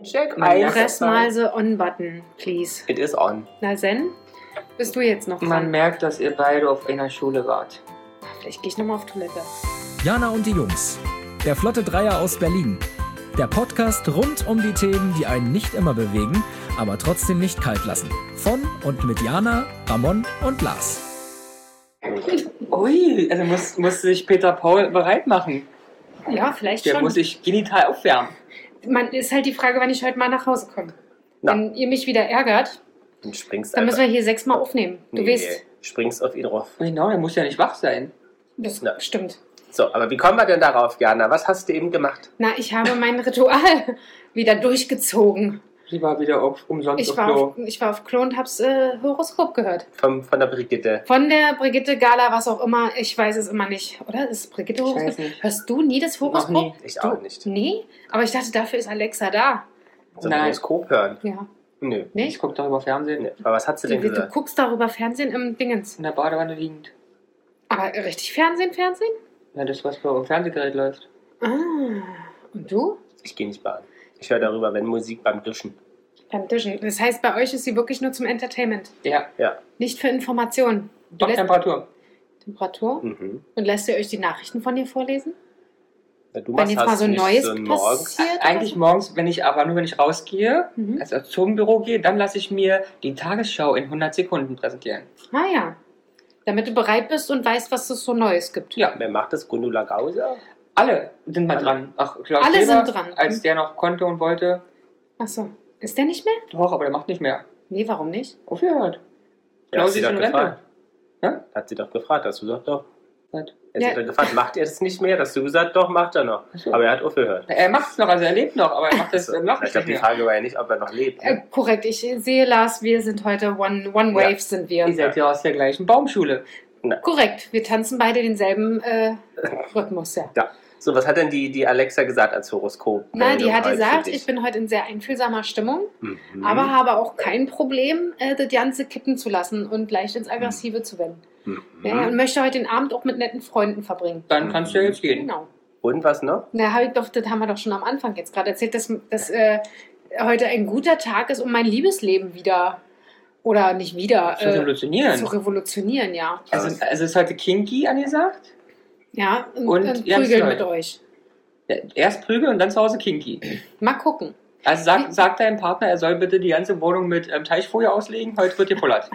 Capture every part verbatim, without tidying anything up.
Check Press mal the On-Button, please. It is on. Na, Zen, bist du jetzt noch dran? Man merkt, dass ihr beide auf einer Schule wart. Vielleicht gehe ich nochmal auf Toilette. Jana und die Jungs. Der Flotte Dreier aus Berlin. Der Podcast rund um die Themen, die einen nicht immer bewegen, aber trotzdem nicht kalt lassen. Von und mit Jana, Ramon und Lars. Ui, also muss, muss sich Peter Paul bereit machen. Ja, vielleicht Der schon. muss sich genital aufwärmen. Man, ist halt die Frage, wann ich heute mal nach Hause komme. Na. Wenn ihr mich wieder ärgert, Du springst dann einfach. müssen wir hier sechsmal aufnehmen. Du Nee, weißt, springst auf ihn drauf. Genau, der muss ja nicht wach sein. das Na. stimmt. So, aber wie kommen wir denn darauf, Jana? Was hast du eben gemacht? Na, ich habe mein Ritual wieder durchgezogen. Sie war wieder auf, umsonst Ich auf war Klo. auf, ich war auf Klo und hab's äh, Horoskop gehört. Vom, von der Brigitte. Von der Brigitte Gala, was auch immer. Ich weiß es immer nicht. Oder? Ist es Brigitte Ich Horoskop? weiß nicht. Hörst du nie das Horoskop? Noch nie. Ich Du- auch nicht. Nee? Aber ich dachte, dafür ist Alexa da. So ein Nein. Horoskop hören. Ja. Nö. Nee? Ich gucke darüber Fernsehen. Nee. Aber was hat sie Du, denn du gesagt? guckst darüber Fernsehen im Dingens. In der Badewanne liegend. Aber richtig Fernsehen, Fernsehen? Ja, das, was bei dem Fernsehgerät läuft. Ah. Und du? Ich gehe nicht baden. Ich höre darüber, wenn Musik beim Duschen. Beim Duschen. Das heißt, bei euch ist sie wirklich nur zum Entertainment. Ja, Ja. Nicht für Informationen. Du doch lässt Temperatur. Temperatur. Mhm. Und lässt ihr euch die Nachrichten von dir vorlesen? Na, du Wenn machst- jetzt mal hast so nicht Neues so morgens. passiert? Eigentlich morgens, wenn ich aber nur wenn ich rausgehe, Mhm. also zum Büro gehe, dann lasse ich mir die Tagesschau in hundert Sekunden präsentieren. Ah ja. Damit du bereit bist und weißt, was es so Neues gibt. Ja, Wer macht das? Gundula Gauser? alle sind mal Alle. dran. Ach, Klaus Alle Kleber, sind dran. als der noch konnte und wollte. Achso. Ist der nicht mehr? Doch, aber der macht nicht mehr. Nee, warum nicht? Aufgehört. Ja, Klaus hat sie ist doch in Rente. gefragt. Ja? Hat sie doch gefragt. Hast du gesagt, doch. Was? Er Ja. hat doch gefragt, macht er das nicht mehr? Hast du gesagt, doch, macht er noch. Ach so. Aber er hat aufgehört. Er macht's noch, also er lebt noch, aber er macht das Also, noch ich nicht glaube, die mehr. Frage war ja nicht, ob er noch lebt. Äh, Ne? korrekt. Ich sehe, Lars, wir sind heute One, one Wave, Ja. sind wir. Ihr seid ja aus der gleichen Baumschule. Korrekt. Wir tanzen beide denselben äh, Rhythmus, ja. Ja. So, was hat denn die, die Alexa gesagt als Horoskop? Na, die hat Heute gesagt, für dich? ich bin heute in sehr einfühlsamer Stimmung, Mhm. aber habe auch kein Problem, äh, das Ganze kippen zu lassen und leicht ins Aggressive zu wenden. Mhm. Ja, und möchte heute den Abend auch mit netten Freunden verbringen. Dann kannst du ja jetzt gehen. Genau. Und was noch? Na, hab ich doch, das haben wir doch schon am Anfang jetzt gerade erzählt, dass, dass äh, heute ein guter Tag ist, um mein Liebesleben wieder, oder nicht wieder, Zu äh, revolutionieren. zu revolutionieren, ja. Also, also ist heute Kinky angesagt. Ja, und, Und und ganz prügeln neu. mit euch. Ja, erst Prügel und dann zu Hause Kinky. Mal gucken. Also sag, sag deinem Partner, er soll bitte die ganze Wohnung mit ähm, Teichfolie auslegen, heute wird gepullert.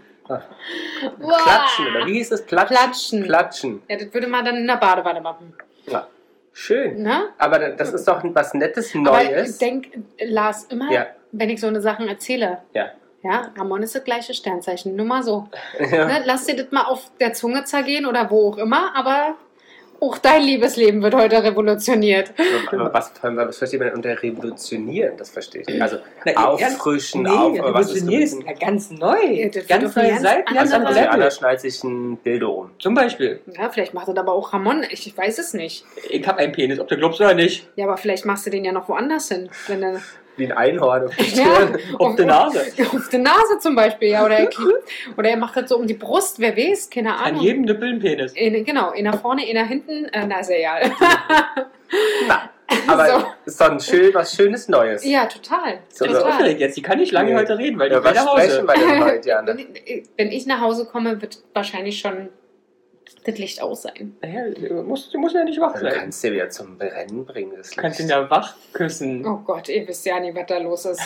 Klatschen, oder wie hieß es? Klatschen. Klatschen. Klatschen. Ja, das würde man dann in der Badewanne machen. Ja. Schön. Ne? Aber das ist doch was Nettes, Aber Neues. ich denke, Lars, immer, Ja. wenn ich so eine Sachen erzähle, Ja. ja, Ramon ist das gleiche Sternzeichen, nur mal so. Ja. Ne? Lass dir das mal auf der Zunge zergehen oder wo auch immer, aber auch dein Liebesleben wird heute revolutioniert. Aber was, was versteht man denn unter revolutionieren? Das verstehe ich nicht. Also Na, auffrischen, nee, auf, aber was ist revolutionieren ist revolutionieren? ja ganz neu. Ja, das wird ganz doch neue ganz Seiten, ganz andere- andere Also Anna Level. schneidet sich ein Dildo um. Zum Beispiel, Ja, vielleicht macht das aber auch Ramon, ich weiß es nicht. ich habe einen Penis, ob du glaubst oder nicht. Ja, aber vielleicht machst du den ja noch woanders hin. Wenn du, Wie ein Einhorn auf die ja, Stirn. Auf der Nase. Auf der Nase zum Beispiel, ja. Oder er, oder er macht das so um die Brust, wer weiß, keine An Ahnung. jedem Nippel ein Penis. In, genau, einer vorne, einer hinten, äh, na, ist ja egal. Na, aber So. ist doch ein schön, was Schönes Neues. Ja, total. So, Das ist total. aufgeregt jetzt, die kann nicht lange Nee. heute reden, weil die Ja, geht was nach Hause. sprechen wir denn heute, Jana? Wenn ich- wenn ich nach Hause komme, wird wahrscheinlich schon das Licht aus sein. Naja, du musst, du musst ja nicht wach Du sein. kannst ja wieder zum Brennen bringen. Das Du kannst ihn Licht. ja wach küssen. Oh Gott, ihr wisst ja nicht, was da los ist.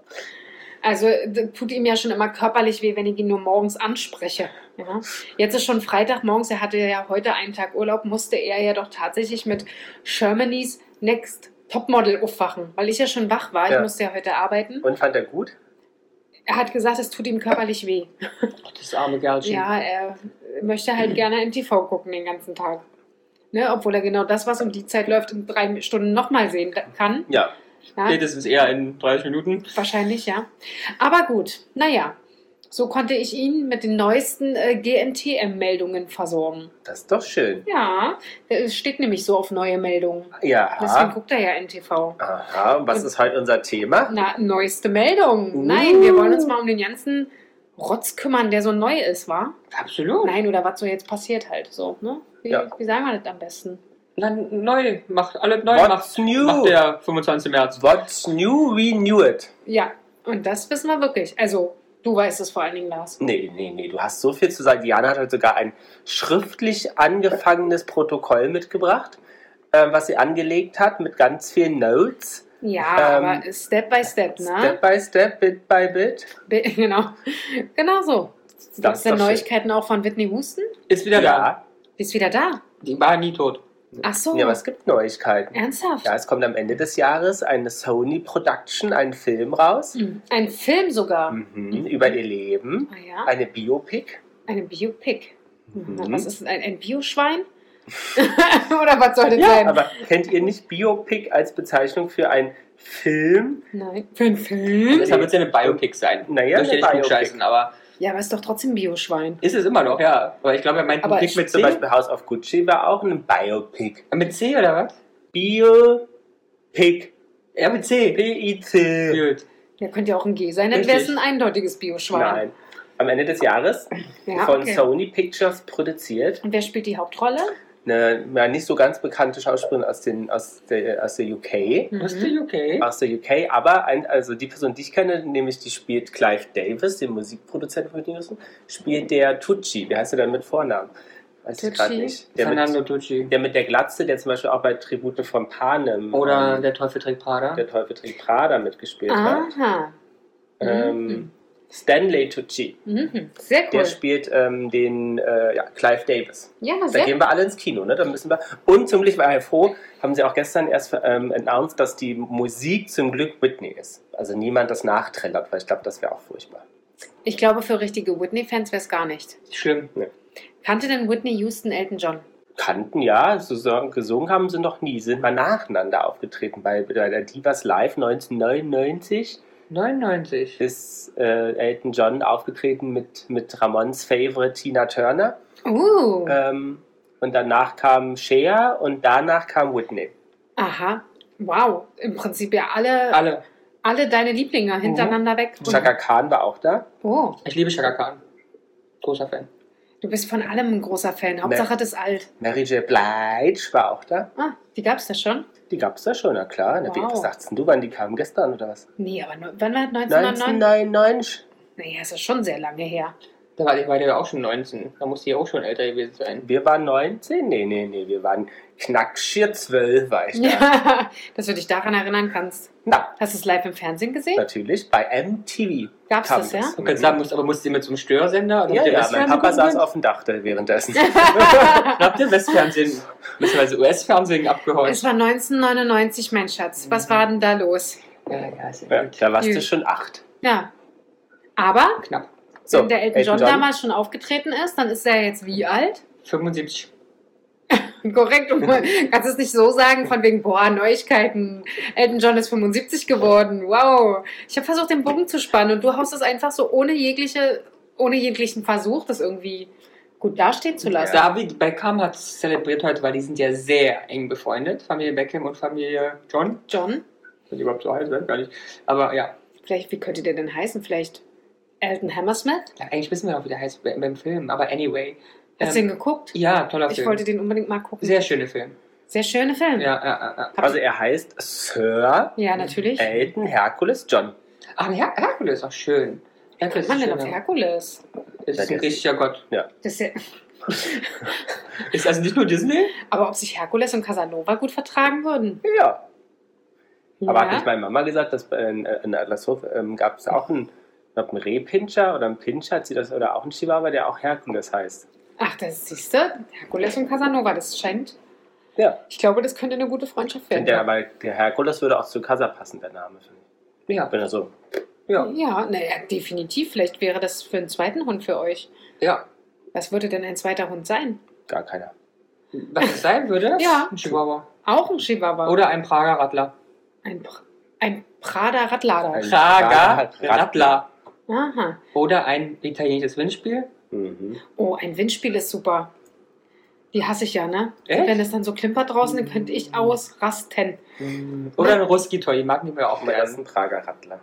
Also, das tut ihm ja schon immer körperlich weh, wenn ich ihn nur morgens anspreche. Ja? Jetzt ist schon Freitagmorgens, er hatte ja heute einen Tag Urlaub, musste er ja doch tatsächlich mit Germany's Next Topmodel aufwachen, weil ich ja schon wach war. Ja. Ich musste ja heute arbeiten. Und fand er gut? Er hat gesagt, es tut ihm körperlich weh. Ach, das arme Kerlchen. Ja, er möchte halt gerne M T V gucken den ganzen Tag. Ne? Obwohl er genau das, was um die Zeit läuft, in drei Stunden nochmal sehen da- kann. Ja. Ja? Spätestens eher in dreißig Minuten. Wahrscheinlich, ja. Aber gut, naja. So konnte ich ihn mit den neuesten äh, G N T M-Meldungen versorgen. Das ist doch schön. Ja, es steht nämlich so auf neue Meldungen. Deswegen Ja. guckt er ja N T V. Aha, und was ist heute unser Thema? Na, neueste Meldung. Uh. Nein, wir wollen uns mal um den ganzen Rotz kümmern, der so neu ist, wa? Absolut. Nein, oder was so jetzt passiert halt so, ne? Wie, Ja. wie sagen wir das am besten? Dann neu, macht alles neu, What's macht, new? macht der fünfundzwanzigsten März. What's new, we knew it. Ja, und das wissen wir wirklich. Also, du weißt es vor allen Dingen, Lars. Nee, nee, nee, du hast so viel zu sagen. Diana hat heute sogar ein schriftlich angefangenes Protokoll mitgebracht, äh, was sie angelegt hat mit ganz vielen Notes. Ja, Ähm, aber Step by Step, ne? Step by Step, Bit by Bit. Be- Genau. Genau so. Das Gibt es ist denn doch schön. Neuigkeiten auch von Whitney Houston? Ist wieder da. Ja, Die ist wieder da. Die war nie tot. Ach so. ja, aber es gibt Neuigkeiten. Ernsthaft? Ja, es kommt am Ende des Jahres eine Sony Production, ein Film raus. Mhm. Ein Film sogar. Mhm, über ihr Leben. Ah ja. Eine Biopic. Eine Biopic. Mhm. Mhm. Was ist denn ein, ein Bioschwein? Oder was soll das Ja, sein? aber kennt ihr nicht Biopic als Bezeichnung für einen Film? Nein. Für einen Film? Deshalb wird es ja eine Biopic sein. Naja, Möchte eine ich nicht Biopic. scheißen, aber Ja, aber ist doch trotzdem Bioschwein. ist es immer noch, ja. Aber ich glaube, er meint Aber einen Pick ich- mit Zum C. Beispiel House of Gucci war auch ein Biopic. Mit C oder was? Biopic. Ja, mit C. P I C. Gut. Ja, könnte ja auch ein G sein, dann Richtig. wäre es ein eindeutiges Bioschwein. Nein. Am Ende des Jahres Ja, von okay. Sony Pictures produziert. Und wer spielt die Hauptrolle? Eine ja, nicht so ganz bekannte Schauspielerin aus, den, aus, der, aus der U K. Mhm. Was ist die okay? Aus der U K, aber ein, also die Person, die ich kenne, nämlich die spielt Clive Davis, den Musikproduzenten von Whitney Houston, spielt der Tucci. Wie heißt der dann mit Vornamen? Weiß ich gerade Tucci? nicht. Der Fernando mit, Tucci. der mit der Glatze, der zum Beispiel auch bei Tribute von Panem Oder ähm, der Teufel trägt Prada. der Teufel trägt Prada mitgespielt hat. Aha. Ähm, Mhm. Stanley Tucci. Mhm. Sehr cool. Der spielt ähm, den äh, ja, Clive Davis. Ja, Da sehr gehen wir alle ins Kino, ne? Da müssen wir. Und zum Glück war ich froh, haben sie auch gestern erst ähm, announced, dass die Musik zum Glück Whitney ist. Also niemand das nachträllert, weil ich glaube, das wäre auch furchtbar. Ich glaube, für richtige Whitney-Fans wäre es gar nicht. Schlimm. Kannte denn Whitney Houston Elton John? Kannten ja, so so- gesungen haben sie noch nie, sind mal nacheinander aufgetreten. Bei, bei der Divas Live neunzehnhundertneunundneunzig neunundneunzig. ist äh, Elton John aufgetreten mit, mit Ramons Favorite Tina Turner. Uh, Ähm, und danach kam Cher und danach kam Whitney. aha. Wow. Im Prinzip ja alle, alle, Alle. deine Lieblinge hintereinander weg. Und- Chaka Khan war auch da. Oh, Ich liebe Chaka Khan. Großer Fan. du bist von allem ein großer Fan. Hauptsache, das ist alt. Mary J. Blige war auch da. Ah, die gab es da schon? Die gab es da schon, na klar. Na, wie, Wow. was sagst denn du, wann die kamen? Gestern oder was? Nee, aber nur- wann war neunzehnhundertneunundneunzig? neunzehnhundertneunundneunzig. Naja, ist das schon sehr lange her. Da war, war der ja auch schon neunzehn. Da muss die ja auch schon älter gewesen sein. Wir waren neunzehn? Nee, nee, nee, wir waren knackschier zwölf, war ich da. Ja, dass du dich daran erinnern kannst. Na, Hast du es live im Fernsehen gesehen? natürlich, bei M T V. Gab's kam das, ja? Du kannst sagen, musst, aber musst du mit so einem Störsender? Oder Ja, habt ihr ja, mein Westfernsehen Papa saß gucken auf dem Dach da währenddessen. können? Habt ihr Westfernsehen, beziehungsweise U S-Fernsehen abgeholt? Es war neunzehnhundertneunundneunzig, mein Schatz. Was war denn da los? Ja, ja, ist ja Ja, gut. da warst du Gut. schon acht. Ja. Aber, Knapp. So, wenn der Elton John, damals schon aufgetreten ist, dann ist er jetzt wie alt? fünfundsiebzig. Korrekt, du kannst es nicht so sagen, von wegen, boah, Neuigkeiten. Elton John ist fünfundsiebzig geworden, wow. Ich habe versucht, den Bogen zu spannen und du haust es einfach so ohne jegliche, ohne jeglichen Versuch, das irgendwie gut dastehen zu lassen. David Beckham hat es zelebriert heute, weil die sind ja sehr eng befreundet. Familie Beckham und Familie John. John, Das überhaupt so heißt, weiß ich gar nicht. Aber ja. vielleicht, wie könnte der denn heißen? Vielleicht Elton Hammersmith? ja, eigentlich wissen wir noch, wie der heißt bei- beim Film. Aber anyway. Hast du Ähm, den geguckt? ja, toller Ich Film. wollte den unbedingt mal gucken. Sehr schöner Film. Sehr schöne Film. Ja, ja, ja, ja. Also er heißt Sir Ja, natürlich. Elton Hercules John. Aber Her Herkules ist auch schön. Wie Herkules kommt man ist, denn auf schöner. Herkules? ist Ja, ein der- richtiger Gott. Ja. Das ist ja, Ist also nicht nur Disney? aber ob sich Herkules und Casanova gut vertragen würden? Ja. Aber Ja. hat nicht meine Mama gesagt, dass in, in Adlershof ähm, gab es auch einen, ich glaub, einen Rehpinscher oder einen Pinscher, hat sie das, oder auch einen Chihuahua, der auch Herkules heißt. Ach, das siehst du, Herkules und Casanova, das scheint. Ja. Ich glaube, das könnte eine gute Freundschaft werden. Der, aber der Herkules würde auch zu Casa passen, der Name, finde ich. Ja. Wenn er so. Ja. Ja, naja, definitiv. Vielleicht wäre das für einen zweiten Hund für euch. Ja. Was würde denn ein zweiter Hund sein? Gar keiner. Was es sein würde? Ja. Ein Chihuahua. Auch ein Chihuahua. Oder ein Prager Radler. ein, Pr- ein Prada Radlader. Ein- Prager Radler. Radler. Aha. Oder ein italienisches Windspiel. Mhm. Oh, ein Windspiel ist super. Die hasse ich ja, ne? Echt? Wenn es dann so klimpert draußen, dann könnte ich ausrasten. Oder ein Ruski-Toy, die mag ich mir auch Aber er ist gerne. ein Prager Radler.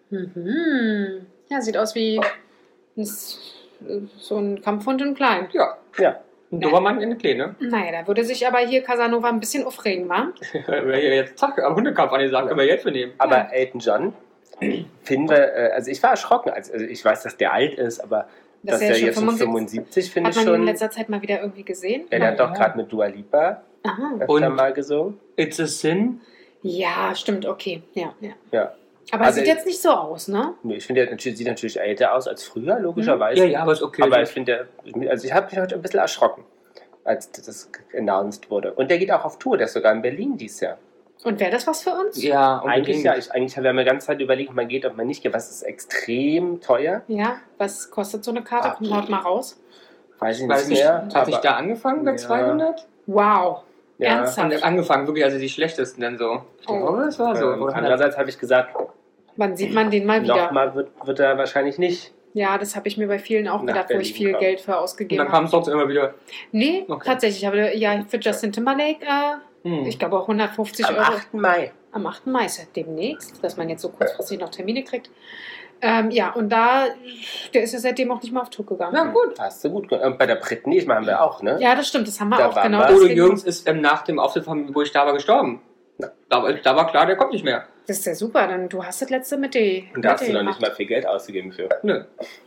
Mhm. Ja, sieht aus wie ein S- so ein Kampfhund in klein. Ja. Ja. Ein Dobermann in der Kleine. Naja, da würde sich aber hier Casanova ein bisschen aufregen, wa? Wäre hier jetzt zack, am Hundekampf an die Sache, können wir jetzt nehmen. Aber Ja. Elton John, finden wir, äh, also ich war erschrocken, also also ich weiß, dass der alt ist, aber Das dass ist ja der schon jetzt schon fünfundsiebzig. fünfundsiebzig finde Hat ich man ihn in schon. letzter Zeit mal wieder irgendwie gesehen? Ja, der hat Na doch ja. gerade mit Dua Lipa Aha. öfter Und- mal gesungen. It's a Sin. Ja, stimmt, okay. Ja, ja. Ja. Aber Also er sieht jetzt nicht so aus, ne? Nee, ich finde, der natürlich, sieht natürlich älter aus als früher, logischerweise. Ja, ja, aber ist okay. Aber ich finde, der- also ich habe mich heute ein bisschen erschrocken, als das announced wurde. Und der geht auch auf Tour, der ist sogar in Berlin dieses Jahr. Und wäre das was für uns? Ja, Eigentlich unbedingt. ja, ich, eigentlich haben wir die ganze Zeit überlegt, ob man geht, ob man nicht geht. Was ist extrem teuer? Ja, was kostet so eine Karte? Ah. Kommt haut mal raus. Weiß ich Weiß nicht nicht, mehr. hat sich aber- da angefangen bei Ja. zweihundert? Wow. Ja. Ernsthaft? Und angefangen, wirklich, also die schlechtesten dann so. Ich Oh. glaube, das war so. Ähm, Oder andererseits habe ich gesagt, Wann sieht man den mal wieder? nochmal wird, wird er wahrscheinlich nicht. Ja, das habe ich mir bei vielen auch Nach gedacht, wo ich Berlin viel kommen. Geld für Und ausgegeben dann habe. kam es trotzdem immer wieder. Nee, Okay. tatsächlich. Aber ja, für Justin Timberlake, äh, Hm. ich glaube auch hundertfünfzig Am Euro. achten Mai. Am achten Mai ist ja demnächst, dass man jetzt so kurzfristig noch Termine kriegt. Ähm, ja, und da, der ist ja seitdem auch nicht mehr auf Tour gegangen. Na gut. Hast du gut gemacht. Und bei der Britney, ich meine, wir auch, ne? Ja, das stimmt, das haben wir Da auch war genau. was. Udo deswegen- Jürgens ist ähm, nach dem Auftritt, von, wo ich da war, gestorben. Da, war- da war klar, der kommt nicht mehr. Das ist ja super, dann du hast das letzte mit die. Und da hast mit du die noch nicht gemacht. mal viel Geld ausgegeben für. Nö.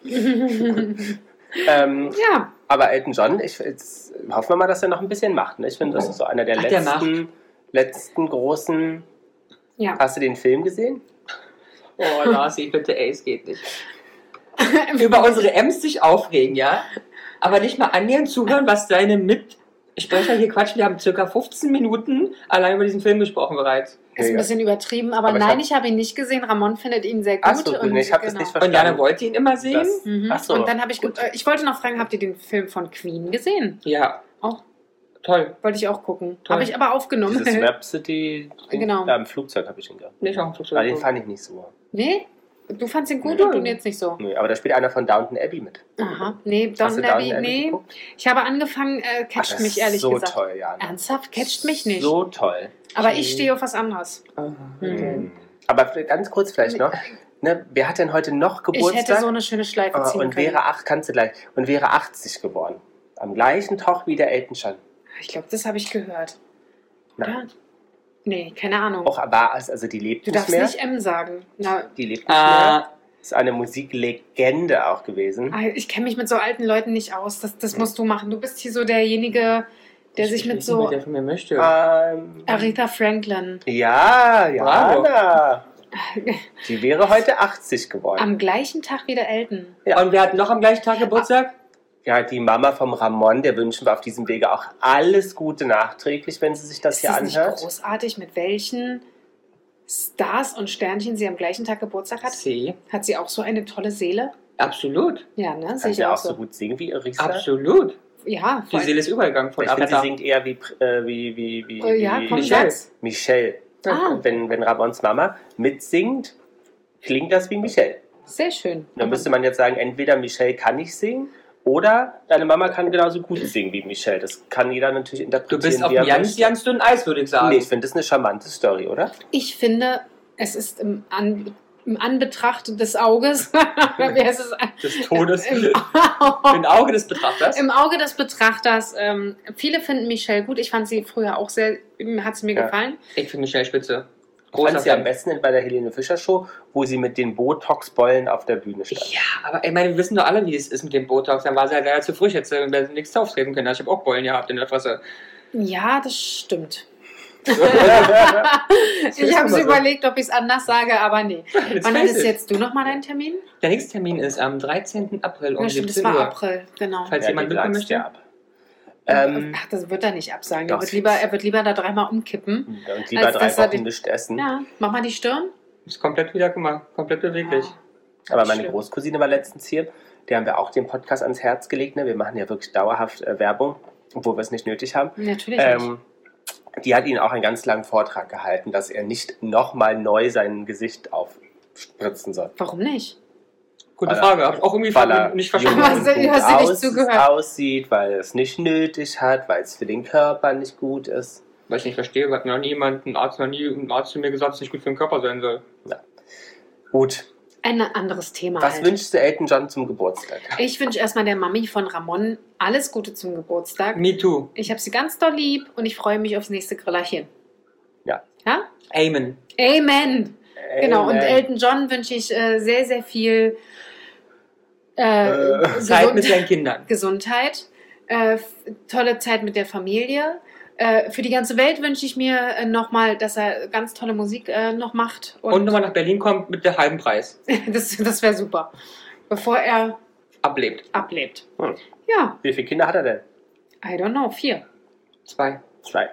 Ähm, Ja, aber Elton John, ich, jetzt hoffen wir mal, dass er noch ein bisschen macht. Ne? Ich finde, das ist so einer der Ach, der letzten, letzten großen. ja. Hast du den Film gesehen? Oh, Lasi, bitte, ey, es geht nicht. Über unsere Ems sich aufregen, ja? Aber nicht mal annähernd zuhören, was deine Mitsprecher hier quatschen. Wir haben circa fünfzehn Minuten allein über diesen Film gesprochen bereits. Ist ein Ja. bisschen übertrieben, aber, Aber ich nein, hab- ich habe ihn nicht gesehen. Ramon findet ihn sehr gut. Ach so, und, nee, ich habe das genau. nicht Und Jana verstanden. wollte ihn immer sehen? Das- Mhm. Ach so. Und dann habe ich, ge- äh, ich wollte noch fragen, habt ihr den Film von Queen gesehen? Ja. Auch. Toll. Wollte ich auch gucken. Toll. Habe ich aber aufgenommen. Dieses Rhapsody, Genau. da im Flugzeug habe ich ihn gehabt. Nicht auch Aber den fand ich nicht so. Nee? Du fandst ihn gut Nee. und du jetzt nicht so. Nee, aber da spielt einer von Downton Abbey mit. Aha. Nee, Hast du Downton Abbey, Downton Abbey nee. geguckt? Ich habe angefangen, äh, Ach, catcht das mich ist ehrlich so gesagt. toll, Jana. Ernsthaft? Catcht mich nicht. So toll. Aber ich stehe auf was anderes. Mhm. Aber ganz kurz vielleicht noch. Ne, wer hat denn heute noch Ich hätte Geburtstag? so eine schöne Schleife Ah, ziehen und können. wäre acht, kannst du gleich. Und wäre achtzig geworden. Am gleichen Tag wie der Elton John. Ich glaube, das habe ich gehört. Nein. Oder? Nee, keine Ahnung. Auch aber, also die lebt Du nicht darfst mehr. nicht M sagen. Na, Die lebt nicht Ah, mehr. Ist eine Musiklegende auch gewesen. ah, ich kenne mich mit so alten Leuten nicht aus. Das, das musst du machen. Du bist hier so derjenige, der ich sich mit weiß so nicht, wer der von mir möchte. Ähm, Aretha Franklin ja, Bravo. Jana. Die wäre heute achtzig geworden. am gleichen Tag wie der Elton. Ja. Und wer hat noch am gleichen Tag Geburtstag? Ja, die Mama vom Ramon, der wünschen wir auf diesem Wege auch alles Gute nachträglich, wenn sie sich das Ist hier das nicht anhört. großartig, mit welchen Stars und Sternchen sie am gleichen Tag Geburtstag hat? C. Hat sie auch so eine tolle Seele? Absolut. Ja, ne? Sehe Kann ich sie auch auch so. so gut singen wie Irisa? Absolut. Ja, Die voll. Seele ist übergegangen von Ich finde, sie Aretha. singt eher wie, äh, wie, wie, wie, Oh, ja, wie komm, Michelle. sag's. Michelle. Ah. Wenn, wenn Ramons Mama mitsingt, klingt das wie Michelle. Sehr schön. Dann müsste man jetzt sagen, entweder Michelle kann nicht singen oder deine Mama kann genauso gut singen wie Michelle. Das kann jeder natürlich Du interpretieren, bist auf wie er einem ganz, möchte. ganz dünnen Eis, würde ich sagen. Nee, ich finde das eine charmante Story, oder? Ich finde, es ist im, An im Anbetracht des Auges, wie heißt es? Des Todes. Im, Im Auge des Betrachters. Im Auge des Betrachters. Ähm, viele finden Michelle gut. Ich fand sie früher auch sehr, hat sie mir Ja. gefallen. Ich finde Michelle Spitze. Ich fand Großer sie am Fan. besten bei der Helene Fischer Show, wo sie mit den Botox-Bollen auf der Bühne stand. Ja, aber ich meine, wir wissen doch alle, wie es ist mit dem Botox. Dann war sie halt leider zu frisch, hätte sie wäre nichts auftreten können. Ich habe auch Bollen gehabt in der Fresse. Ja, das stimmt. Das Ich ist habe immer so. überlegt, ob ich es anders sage, aber nee. Let's Wann face ist it. jetzt du nochmal dein Termin? Der nächste Termin ist am dreizehnten April um Ja, stimmt, das siebzehn war Uhr. April, genau. Falls Ja, jemand die mitkommen sagst möchte. ja ab. Ähm, Ach, das wird er nicht absagen. doch. Er wird, lieber, er wird lieber da dreimal umkippen. und lieber als drei dass er Wochen den- nicht essen. Ja, mach mal die Stirn. Ist komplett wieder gemacht, komplett beweglich. Aber meine Schlimm. Großcousine war letztens hier. Der haben wir auch den Podcast ans Herz gelegt. Ne? Wir machen ja wirklich dauerhaft äh, Werbung, obwohl wir es nicht nötig haben. Natürlich nicht. Ähm, die hat ihnen auch einen ganz langen Vortrag gehalten, dass er nicht nochmal neu sein Gesicht aufspritzen soll. Warum nicht? Gute Weil er- Frage, habe ich auch irgendwie Weil er nicht jung verstanden. Aber und sie- gut du hast sie nicht aus- zugehört. aussieht, weil er es nicht nötig hat, weil es für den Körper nicht gut ist. Weil ich nicht verstehe, hat noch nie jemand, ein Arzt, noch nie ein Arzt zu mir gesagt, dass es nicht gut für den Körper sein soll. Gut. ein anderes Thema. Was halt. wünschst du Elton John zum Geburtstag? Ich wünsche erstmal der Mami von Ramon alles Gute zum Geburtstag. Me too. Ich habe sie ganz doll lieb und ich freue mich aufs nächste Grillerchen. Ja. Ja? Amen. Amen. Genau, und Amen. Elton John wünsche ich äh, sehr, sehr viel äh, Äh, Zeit mit Gesund- seinen Kindern. Gesundheit, äh, f- tolle Zeit mit der Familie. Äh, für die ganze Welt wünsche ich mir äh, nochmal, dass er ganz tolle Musik äh, noch macht. Und, Und, nochmal nach Berlin kommt mit der halben Preis. das das wäre super. Bevor er Ablebt. ablebt. Hm. Ja, Wie viele Kinder hat er denn? I don't know, vier. Zwei. Zwei.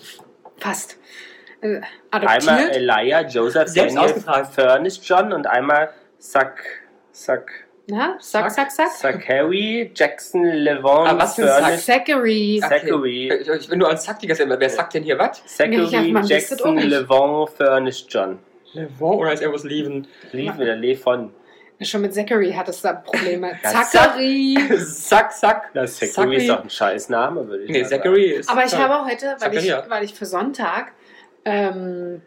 Fast. Äh, Einmal adoptiert. Elijah, Joseph, Selbst Daniel, ausgetragen. Furnish John und einmal Zack, Zack, Na, sack, sack, sack. Zachary, Jackson, Levon, Ah, was für Furnish, Zachary. Zachary, Ich, ich bin nur ans Zack die ganze Zeit. Wer sagt denn hier was? Ja, Zachary, man listet auch Jackson, nicht. Levon, Furnish John. Levon oder ist irgendwas Leven? Lief wieder Levon. Schon mit Zachary hat es da Probleme. Ja, Zachary. Zack, zack. Das Zachary Zachary. ist doch ein scheiß Name, würde ich Nee, mal sagen. Zachary ist. Aber ich habe heute, weil ich, Zachariah. weil ich für Sonntag ähm,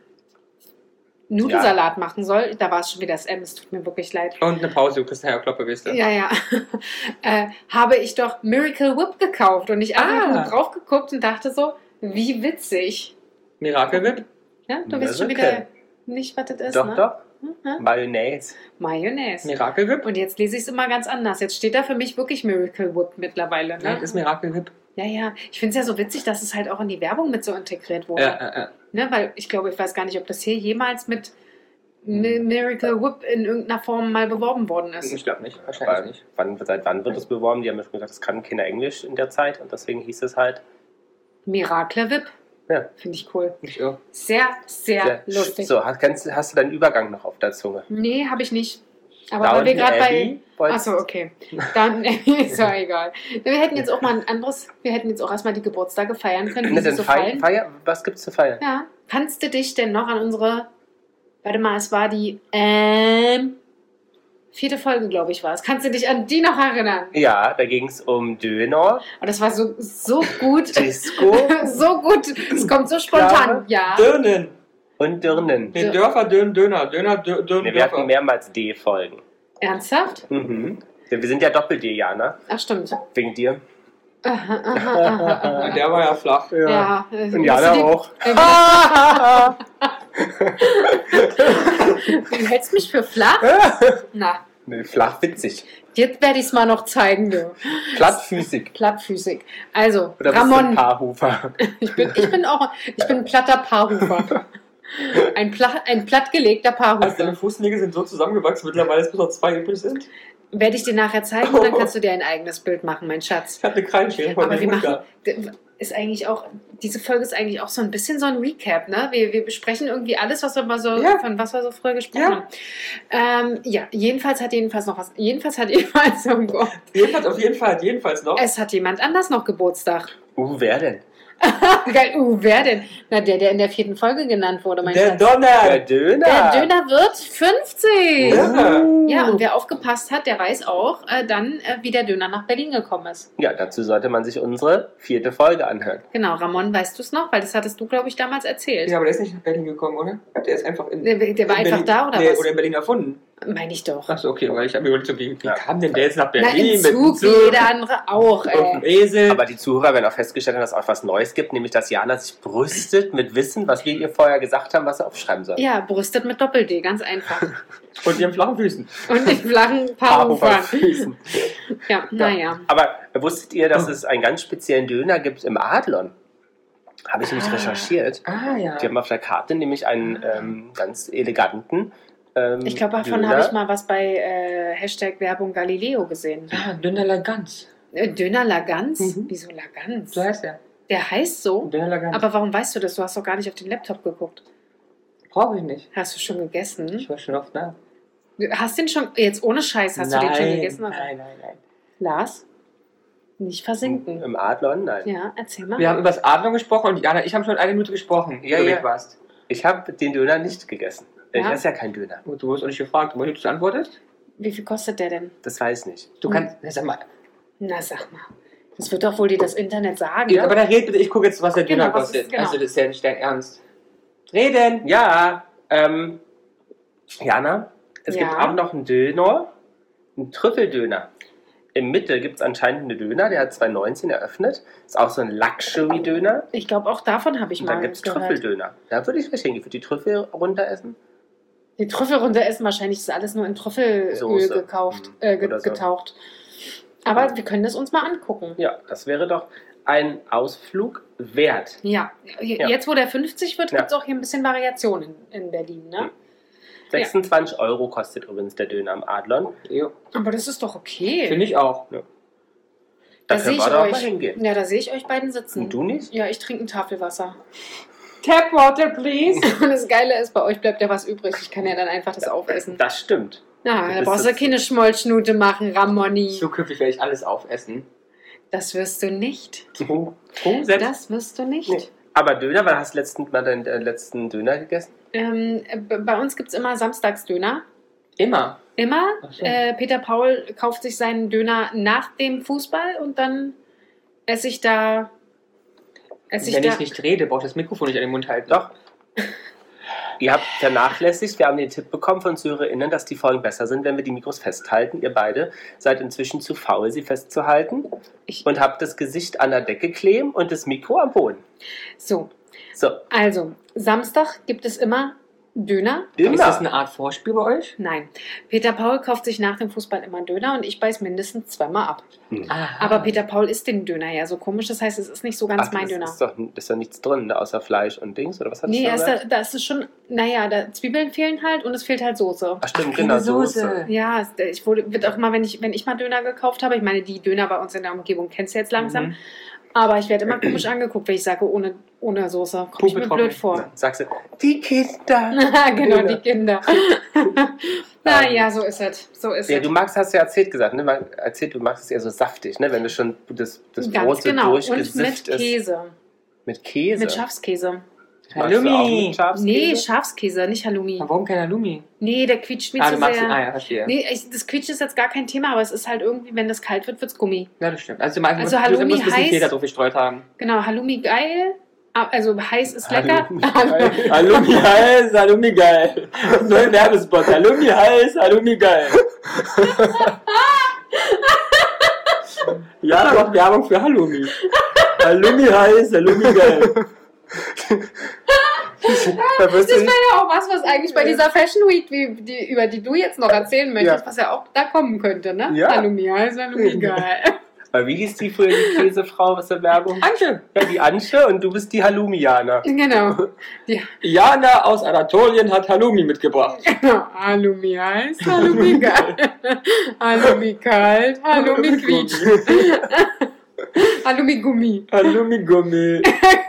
Nudelsalat machen soll, da war es schon wieder das M, es tut mir wirklich leid. Und eine Pause, du kriegst nachher Kloppe, wisst ihr. Ja, ja. äh, habe ich doch Miracle Whip gekauft und ich einfach Ah. nur drauf geguckt und dachte so, wie witzig. Miracle Whip. Ja, du weißt schon Miracle. wieder nicht, was das ist, Doch, ne? doch. Mhm. Mayonnaise. Mayonnaise. Miracle Whip. Und jetzt lese ich es immer ganz anders. Jetzt steht da für mich wirklich Miracle Whip mittlerweile. Ja, Ne? das ist Miracle Whip. Ja, ja. Ich finde es ja so witzig, dass es halt auch in die Werbung mit so integriert wurde. Ja, ja, ja. Ne? Weil ich glaube, ich weiß gar nicht, ob das hier jemals mit Mi- Miracle Whip in irgendeiner Form mal beworben worden ist. Ich glaube nicht. Wahrscheinlich Aber nicht. wann, seit wann wird es beworben? Die haben ja schon gesagt, das kann keiner Englisch in der Zeit und deswegen hieß es halt. Miracle Whip. Ja. Finde ich cool. Nicht irre. Sehr, sehr Sehr- lustig. So, hast, kannst, hast du deinen Übergang noch auf der Zunge? Nee, habe ich nicht. Aber weil wir Downton gerade bei. Abbey wolltest- Achso, okay. Dann ist ja egal. Wir hätten jetzt auch mal ein anderes, wir hätten jetzt auch erstmal die Geburtstage feiern können, wie Ne, sie denn so Feier, fallen. Feier, was gibt's zu feiern? Ja. Kannst du dich denn noch an unsere, warte mal, es war die ähm, vierte Folge, glaube ich, war es. Kannst du dich an die noch erinnern? Ja, da ging es um Döner, Und das war so, so gut. Disco so gut. Es kommt so spontan. Ja. Dönen. und Dirnen. Nee, Dörfer, Dön, Döner. Döner, Dö, Dön, Nee, wir hatten Dörfer. mehrmals D-Folgen. Ernsthaft? Mhm. Wir sind ja Doppel-D, Jana. Ach, stimmt. Wegen dir. Aha, aha, aha, aha. Ja, der war ja flach. Ja. äh, Und Jana musst du die- auch. Du hältst mich für flach? Na, Nee, flach witzig. jetzt werde ich es mal noch zeigen, du. Plattfüßig. Plattfüßig. Also, Oder bist du ein Ramon, Paarhufer? ich bin, ich bin auch, ich bin ein platter Paarhufer. Ein, Pla ein plattgelegter Also deine Paarhufer. Fußnägel sind so zusammengewachsen mittlerweile, dass bis noch zwei übrig sind. Werde ich dir nachher zeigen und dann kannst du dir ein eigenes Bild machen, mein Schatz. Ich hatte eine Krallenschere von Aber der wir machen, Mutter. ist eigentlich auch, diese Folge ist eigentlich auch so ein bisschen so ein Recap, ne? Wir, wir besprechen irgendwie alles, was wir mal so, Ja. von was wir so früher gesprochen Ja. haben. Ähm, ja, jedenfalls hat jedenfalls noch was, jedenfalls hat jedenfalls, oh Gott, Jedenfalls, auf jeden Fall, jedenfalls noch. es hat jemand anders noch Geburtstag. Uh, wer denn? Geil, uh, wer denn? Na, der, der in der vierten Folge genannt wurde, mein Der Schatz. Der Donner! Döner. Der Döner wird fünfzig. Ja. Ja, und wer aufgepasst hat, der weiß auch äh, dann, äh, wie der Döner nach Berlin gekommen ist. Ja, dazu sollte man sich unsere vierte Folge anhören. Genau, Ramon, weißt du es noch? Weil das hattest du, glaube ich, damals erzählt. Ja, aber der ist nicht nach Berlin gekommen, oder? Der ist einfach in. Der, der war in einfach Berlin, da, oder nee, was? Oder in Berlin erfunden. Meine ich doch. Achso, okay, weil ich habe mir überlegt, so, wie, wie Ja. kam denn der jetzt nach Na, Berlin? im mit dem Zug, wie jeder andere auch, Auf dem ey. Esel. Aber die Zuhörer werden auch festgestellt haben, dass es auch was Neues gibt, nämlich dass Jana sich brüstet mit Wissen, was wir ihr vorher gesagt haben, was sie aufschreiben soll. Ja, brüstet mit Doppel-D, ganz einfach. Und ihren flachen Füßen. Und die flachen Paarhufer Paarhufern. Füßen. Ja, naja. Aber wusstet ihr, dass es einen ganz speziellen Döner gibt im Adlon? Habe ich nämlich Ah. recherchiert. Ah, ja. Die haben auf der Karte nämlich einen ähm, ganz eleganten ähm, Ich glaube, davon Döner. habe ich mal was bei äh, Hashtag Werbung Galileo gesehen. Ja, Döner Lagans. Äh, Döner Lagans? Mhm. Wieso Lagans? So heißt er. Der heißt so? Döner Lagans. Aber warum weißt du das? Du hast doch gar nicht auf den Laptop geguckt. brauche ich nicht. Hast du schon gegessen? Ich war schon oft da. Du hast den schon, jetzt ohne Scheiß, hast nein, du den schon gegessen? Nein, nein, nein. Lars? Nicht versinken. Im Adlon? Nein. Ja, erzähl mal. Wir haben über das Adlon gesprochen und Jana, ich habe schon eine Minute gesprochen, Ja, wo du ja. weg warst. Ich habe den Döner nicht gegessen. Ich Ja? esse ja kein Döner. Und du wurdest auch nicht gefragt. Und du antwortest? Wie viel kostet der denn? Das weiß ich nicht. Du Hm. kannst, na, sag mal. Na, sag mal. Das wird doch wohl dir das Internet sagen. Ja, Ja, aber dann red bitte, ich gucke jetzt, was der Genau, Döner was kostet. ist- genau. Also, das ist ja nicht dein Ernst. Reden! Ja, ähm, Jana, Es Ja. gibt auch noch einen Döner, einen Trüffeldöner. Im Mitte gibt es anscheinend einen Döner, der hat zwanzig neunzehn eröffnet. Ist auch so ein Luxury-Döner. Ich glaube, auch davon habe ich Und mal dann gibt es gehört. Trüffeldöner. Da würde ich vielleicht hingehen. Für die Trüffel runter essen. Die Trüffel runter essen, wahrscheinlich ist alles nur in Trüffelöl Soße. gekauft, Mhm. äh, ge Oder so. getaucht. Aber wir können das uns mal angucken. Ja, das wäre doch ein Ausflug wert. Ja, Ja. jetzt wo der fünfzig wird, Ja. gibt es auch hier ein bisschen Variation in, in Berlin. Ne? Mhm. sechsundzwanzig Euro kostet übrigens der Döner am Adlon. Jo. Aber das ist doch okay. Finde ich auch. Da Da können sehe wir ich doch mal euch. hingehen. Ja, da sehe ich euch beiden sitzen. Und du nicht? Ja, ich trinke ein Tafelwasser. Tap water, please. Und das Geile ist, bei euch bleibt ja was übrig. Ich kann ja dann einfach das aufessen. Das stimmt. Ja, Du da bist brauchst du jetzt- keine Schmollschnute machen, Ramoni. Zukünftig werde ich alles aufessen. Das wirst du nicht. True. True, selbst. Das wirst du nicht. Nee. Aber Döner, wann hast du letzten, mal deinen äh, letzten Döner gegessen? Ähm, b- bei uns gibt es immer Samstagsdöner. Immer. Immer. Ach so. Äh, Peter Paul kauft sich seinen Döner nach dem Fußball und dann esse ich da. Esse ich Wenn da. ich nicht rede, brauche ich das Mikrofon nicht an den Mund halten. Doch. Ihr habt vernachlässigt, wir haben den Tipp bekommen von ZuhörerInnen, dass die Folgen besser sind, wenn wir die Mikros festhalten. Ihr beide seid inzwischen zu faul, sie festzuhalten Ich- und habt das Gesicht an der Decke kleben und das Mikro am Boden. So, So, also, Samstag gibt es immer Döner. immer. Ist das eine Art Vorspiel bei euch? Nein. Peter Paul kauft sich nach dem Fußball immer Döner und ich beiß mindestens zweimal ab. Aha. Aber Peter Paul isst den Döner ja so komisch, das heißt, es ist nicht so ganz Ach, mein das Döner. Ist doch, ist doch nichts drin, ne, außer Fleisch und Dings, oder was hast Nee, du da ist, gesagt? da, da ist es schon, naja, da, Zwiebeln fehlen halt und es fehlt halt Soße. Ach stimmt, Keine genau, Soße. Soße. Ja, es- ich wurde, wird auch mal, wenn ich, wenn ich mal Döner gekauft habe, ich meine, die Döner bei uns in der Umgebung kennst du jetzt langsam, Mhm. aber ich werde immer komisch angeguckt, wenn ich sage, ohne, ohne Soße. Komme ich mir Puppe blöd trocken. vor. Dann sagst du, die Kinder. Genau, die Kinder. Naja, so ist es. So ist Ja, es. du magst, hast du ja erzählt gesagt, ne? Man erzählt, du magst es eher so saftig, ne? Wenn du schon das, das Ganz Brot so genau. Und durchgesifft mit ist. Käse. Mit Käse. Mit Schafskäse. Magst du auch Halloumi. mit Schafskäse? Nee, Schafskäse, nicht Halloumi. Aber warum kein Halloumi? Nee, der quietscht mir Ah, zu du magst sehr. Ah, ja, verstehe. Nee, ich, das Quietsch ist jetzt gar kein Thema, aber es ist halt irgendwie, wenn das kalt wird, wird's Gummi. Ja, das stimmt. Also, du magst, Also du Halloumi musst ein bisschen heiß- Feder drauf gestreut haben. Genau, Halloumi geil. Ah, Also heiß ist lecker. Halloumi. Halloumi heiß, Halloumi geil. Neuen Werbespot. Halloumi heiß, Halloumi geil. Ja, da macht Werbung für Halloumi. Halloumi heiß, Halloumi geil. Da wirst Das du wäre ja auch was, was eigentlich bei dieser Fashion Week, wie, die, über die du jetzt noch erzählen möchtest, Ja. was ja auch da kommen könnte, ne? Ja. Halloumi heiß, Halloumi geil. Weil wie hieß die früher, die Käsefrau aus der Werbung? Antje. Ja, die Ansche und du bist die Halloumianer. Genau. Die, Jana aus Anatolien hat Halloumi mitgebracht. genau. Halloumi heiß, Halloumi geil. Halloumi kalt, Halloumi quietsch. Halloumi Gummi. Halloumi Gummi.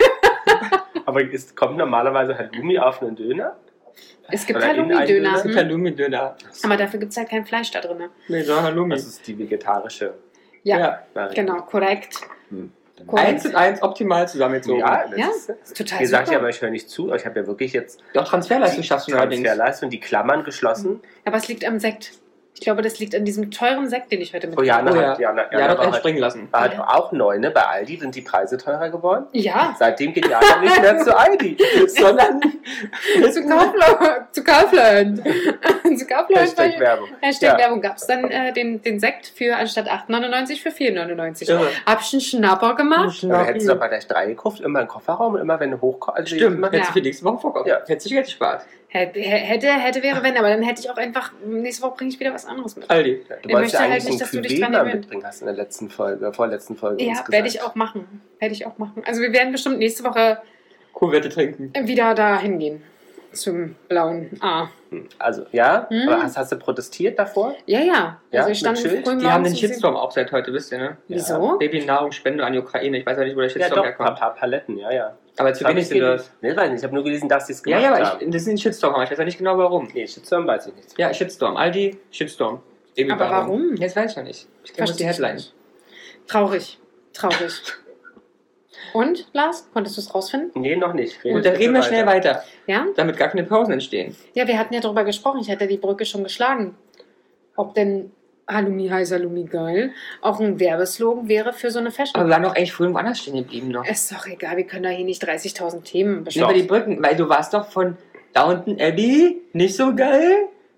Aber ist, kommt normalerweise Halloumi auf einen Döner? Es gibt Oder in einen Halloumi-Döner. Das ist hm? Halloumi-Döner. Aber dafür gibt es halt kein Fleisch da drin. Nee, so Halloumi. Das ist die vegetarische Ja, Ja. Variante. genau, korrekt. Hm. Eins und eins optimal zusammengezogen. Ja, das Ja, ist, ist total Ihr sagt super. ja, aber ich höre nicht zu. Ich habe ja wirklich jetzt Doch, Transferleistung schaffst du allerdings. Transferleistung, die Klammern geschlossen. Aber es liegt am Sekt. Ich glaube, das liegt an diesem teuren Sekt, den ich heute mit. Oh, Jana Oh ja, hat, Jana, ja, Jana doch war einen halt, springen lassen. war halt auch neu, ne? Bei Aldi sind die Preise teurer geworden. Ja, Seitdem geht Jana nicht mehr zu Aldi, sondern zu Kaufland. zu Kaufland. zu Kaufland. Hashtag Werbung. Hashtag Ja. Werbung gab es dann äh, den, den Sekt für anstatt acht neunundneunzig für vier neunundneunzig. Irre. Hab ich einen Schnapper gemacht? Aber hättest du doch mal gleich drei gekauft, immer im Kofferraum und immer wenn du hochkommst. Also Stimmt, immer, hättest Ja. du für nächste Woche vorkommen. Ja. Hättest du Geld gespart. Hätte, hätte, hätte, wäre, wenn, aber dann hätte ich auch einfach, nächste Woche bringe ich wieder was anderes mit. Aldi. Du Ich wolltest möchte ja halt eigentlich nicht, dass du einen dich Cuvée dran mal gewöhnt. mitbringen, hast du in der letzten Folge, äh, vorletzten Folge Ja, uns gesagt. werde ich auch machen. Werde ich auch machen. Also wir werden bestimmt nächste Woche Kuhwette trinken. wieder da hingehen. Zum blauen A. Hm. Also, ja, Hm. aber hast, hast du protestiert davor? Ja, ja. Ja, Also ich stand mit Schild? früh Die haben den morgens um Shitstorm auch seit heute, wisst ihr, ne? Wieso? Baby-Nahrungsspende an die Ukraine. Ich weiß ja nicht, wo der Ja, Shitstorm doch, ein herkommt. paar Paletten, ja, ja. Aber zu Hab wenig ich sind gelesen. das. Nee, weiß nicht, ich habe nur gelesen, dass sie es Ja, gemacht ja, aber haben. ich, das ist ein Shitstorm, aber ich weiß ja nicht genau warum. Nee, Shitstorm weiß ich nicht. Ja, Shitstorm. Aldi, Shitstorm. Baby Aber warum? Jetzt weiß ich noch nicht. Ich kenne die Verstehe ich Headline. nicht. Traurig. Traurig. Und, Lars, konntest du es rausfinden? Nee, noch nicht. Und dann reden wir schnell weiter, Ja? damit gar keine Pausen entstehen. Ja, wir hatten ja darüber gesprochen. Ich hätte die Brücke schon geschlagen. Ob denn Halloumi heiß, Halloumi geil auch ein Werbeslogan wäre für so eine Fashion. Aber wir waren doch eigentlich vorhin woanders stehen geblieben noch. Ist doch egal, wir können da hier nicht dreißigtausend Themen Ja, besprechen. aber die Brücken, weil du warst doch von Downton Abbey nicht so geil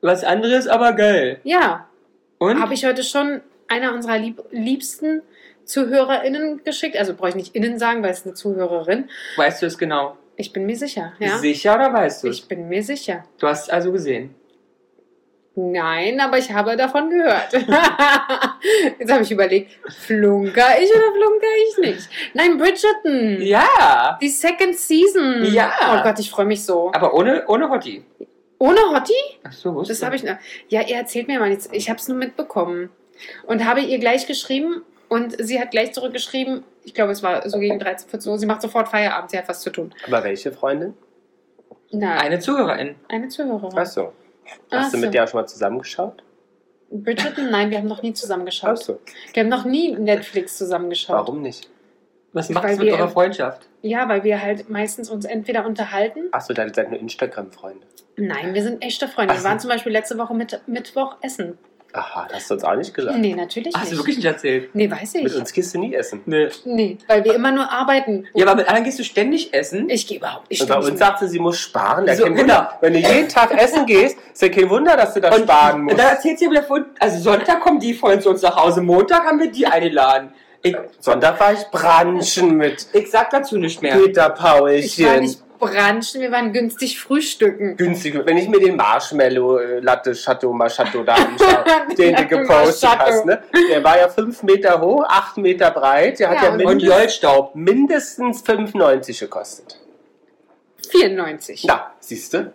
Was anderes, aber geil. Ja. Und? Habe ich heute schon einer unserer lieb liebsten ZuhörerInnen geschickt. Also brauche ich nicht innen sagen, weil es ist eine Zuhörerin. Weißt du es genau? Ich bin mir sicher, ja. Sicher oder weißt du es? Ich bin mir sicher. Du hast es also gesehen. Nein, aber ich habe davon gehört. Jetzt habe ich überlegt, flunker ich oder flunker ich nicht? Nein, Bridgerton. Ja. Die Second Season. Ja. Oh Gott, ich freue mich so. Aber ohne, ohne Hottie. Ohne Hottie? Ach so, wusste Das habe ich noch. Ja, ihr erzählt mir mal nichts. Ich habe es nur mitbekommen. Und habe ihr gleich geschrieben und sie hat gleich zurückgeschrieben, ich glaube, es war so gegen dreizehn, vierzehn Uhr, sie macht sofort Feierabend, sie hat was zu tun. Aber welche Freundin? Nein, Eine Zuhörerin. eine Zuhörerin. Ach so. Ach Hast du mit so. der schon mal zusammengeschaut? Bridgerton? Nein, wir haben noch nie zusammengeschaut. Ach so. Wir haben noch nie Netflix zusammengeschaut. Warum nicht? Was Weil macht es mit wir- eurer Freundschaft? Ja, weil wir halt meistens uns entweder unterhalten. Ach so, dann seid nur Instagram-Freunde. Nein, wir sind echte Freunde. Ach Wir so. waren zum Beispiel letzte Woche mit, Mittwoch essen. Aha, das hast du uns auch nicht gesagt. Nee, natürlich Hast du nicht. wirklich nicht erzählt? Nee, weiß Mit ich. uns gehst du nie essen. Nee. Nee, weil wir immer nur arbeiten. Ja, aber mit anderen gehst du ständig essen. Ich gehe überhaupt nicht. Und bei uns sagt sie, sie muss sparen. Ja, So, kein Wunder. Wenn du jeden Tag essen gehst, ist ja kein Wunder, dass du da sparen musst. dann erzählt sie wieder von, also Sonntag kommen die vorhin zu uns nach Hause, Montag haben wir die eingeladen. Ich, Sonntag war ich branchen mit ich sag dazu nicht mehr. Peter Ich war Paulchen. nicht branchen, wir waren günstig frühstücken. Günstig. Wenn ich mir den Marshmallow äh, Latte Chateau Machateau da anschaue, den du Latte gepostet Macchiato. hast, ne? Der war ja fünf Meter hoch, acht Meter breit. Der hat Ja, ja, und Und mindest, Jollstaub. mindestens fünfundneunzig gekostet. vierundneunzig. Na, siehst du?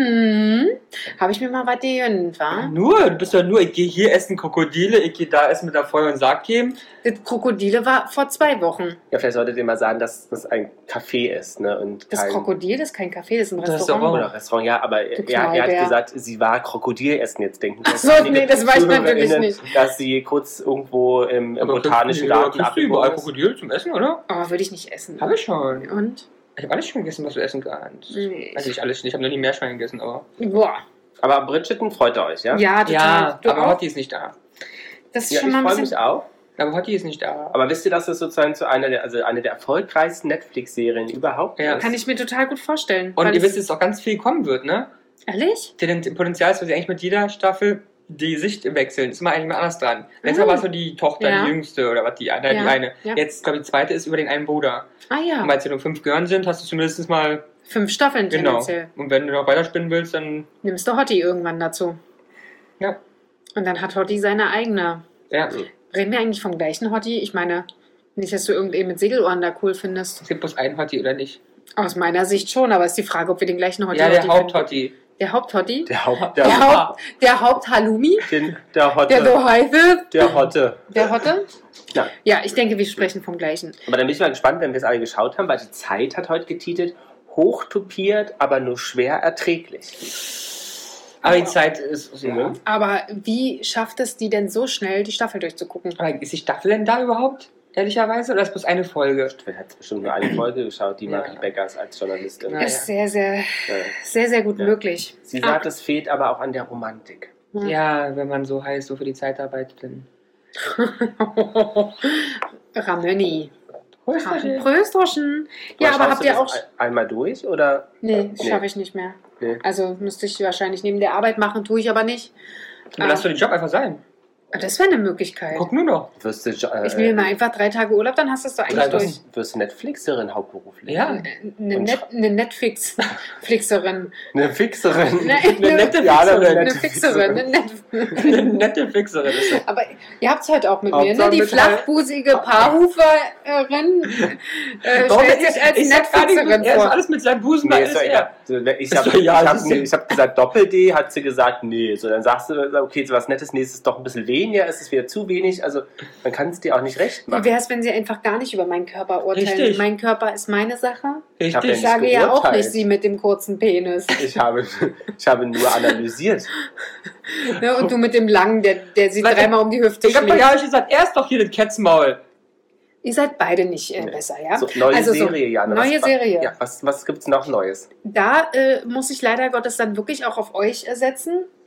Hm. Habe ich mir mal was gegönnt, wa? Nur, du bist ja nur, ich gehe hier essen Krokodile, ich gehe da essen mit der Feuer und Sarg geben. Das Krokodile war vor zwei Wochen. Ja, vielleicht solltet ihr mal sagen, dass das ein Café ist, ne? Und Das kein Krokodil, das ist kein Café, das ist ein Das ist Restaurant. doch auch- oder Restaurant, ja, aber er, er hat Knallbär. gesagt, sie war Krokodil essen. Jetzt denken Ach so, einige nee, das weiß ich natürlich ZuhörerInnen, nicht. Dass sie kurz irgendwo im, im Aber botanischen kriegst du- Garten kriegst du überall abgehoben ist. Krokodil zum Essen, oder? Aber würde ich nicht essen. Habe ich schon. Und? Ich habe alles schon gegessen, was du essen kannst. Nee. Also nicht alles, ich habe noch nie Meerschwein gegessen, aber... Boah. Aber Bridgerton freut ihr euch, ja? Ja, total. Ja, Du aber auch? Hottie ist nicht da. Das ist Ja, schon ich mal ein freue bisschen... mich auch. Aber Hottie ist nicht da. Aber wisst ihr, dass das sozusagen zu einer der, also eine der erfolgreichsten Netflix-Serien überhaupt Ja. ist? Kann ich mir total gut vorstellen. Und weil ihr es- wisst, dass auch ganz viel kommen wird, ne? Ehrlich? Denn das Potenzial ist, dass sie eigentlich mit jeder Staffel die Sicht wechseln. Ist immer eigentlich mal anders dran. Letztes Ah. Mal war es so die Tochter, Ja. die jüngste oder was, die, eine, Ja. die eine. Ja. Jetzt, glaube ich, die zweite ist über den einen Bruder. Ah ja. Und weil es ja nur fünf Gören sind, hast du zumindest mal... Fünf Staffeln Genau. tendenziell. Und wenn du noch weiterspinnen willst, dann... Nimmst du Hottie irgendwann dazu. Ja. Und dann hat Hottie seine eigene. Ja. Reden wir eigentlich vom gleichen Hottie? Ich meine, nicht, dass du irgendeinen mit Segelohren da cool findest. Es gibt bloß einen Hottie oder nicht. Aus meiner Sicht schon, aber ist die Frage, ob wir den gleichen Hottie Ja, der Hottie Haupthottie. finden. Der Haupthottie? Der Haupt, Der, der, Haupt, der Haupthalloumi? den, der Hotte. Der so heiße? Der Hotte. Der Hotte? Ja. Ja, ich denke, wir sprechen vom gleichen. Aber dann bin ich mal gespannt, wenn wir es alle geschaut haben, weil die Zeit hat heute getitelt, hochtopiert, aber nur schwer erträglich. Aber die Zeit ist... Ja. Mhm. Aber wie schafft es die denn so schnell, die Staffel durchzugucken? Aber ist die Staffel denn da überhaupt? Ehrlicherweise? Oder ist bloß eine Folge? Wer hat bestimmt nur eine Folge geschaut, die Ja. Marie Beckers als Journalistin. Ja, Ist sehr, sehr, Ja. sehr, sehr gut Ja. möglich. Sie Ah. sagt, es fehlt aber auch an der Romantik. Ja, wenn man so heiß so für die Zeit arbeitet, dann... Ramöni. Prösterchen. Prösterchen. Ja, Oder aber schaust habt du ihr das auch... ein- einmal durch oder? Nee, Nee. schaffe ich nicht mehr. Nee. Also müsste ich wahrscheinlich neben der Arbeit machen, tue ich aber nicht. Dann lass doch den Job einfach sein. Das wäre eine Möglichkeit. Guck nur noch. Wirst du, äh, Ich nehme mir einfach drei Tage Urlaub, dann hast du es doch eigentlich Drei durch. Wochen. wirst du Netflixerin hauptberuflich? Ja. Eine, Und Net, eine Netflix-Flixerin. Eine Fixerin. Ne, Eine nette Ja, eine Fixerin. Eine nette Fixerin. Eine Net Eine nette Fixerin ist das. Aber ihr habt es heute auch mit mir, ne? Hauptsache Die mit flachbusige Paarhuferin äh, Warum stellt ist- sich als ich sag gar nicht, Netflixerin er ist vor. alles mit seinem Busen, Nee, alles ist doch er. egal. Ich Ist habe doch egal, hab, das ist- ich hab gesagt Doppel-D, hat sie gesagt, nee. So, dann sagst du, okay, so was Nettes, nee, ist es doch ein bisschen weniger, ist es wieder zu wenig. Also man kann es dir auch nicht recht Wie machen. wäre es, wenn sie einfach gar nicht über meinen Körper urteilen? Richtig. Mein Körper ist meine Sache. Ich hab Ich ja Richtig. nicht sage ja auch geurteilt. nicht sie mit dem kurzen Penis. Ich habe, ich habe nur analysiert. Ne? Und du mit dem langen, der, der sie Was- dreimal um die Hüfte Ich hab doch schlägt. ja euch gesagt, er ist doch hier das Ketzmaul. Ihr seid beide nicht äh, Nee. besser, ja? So, neue Also so, Serie, Jana. neue was, Serie. Ja, was, was gibt's noch Neues? Da äh, muss ich leider Gottes dann wirklich auch auf euch äh, setzen.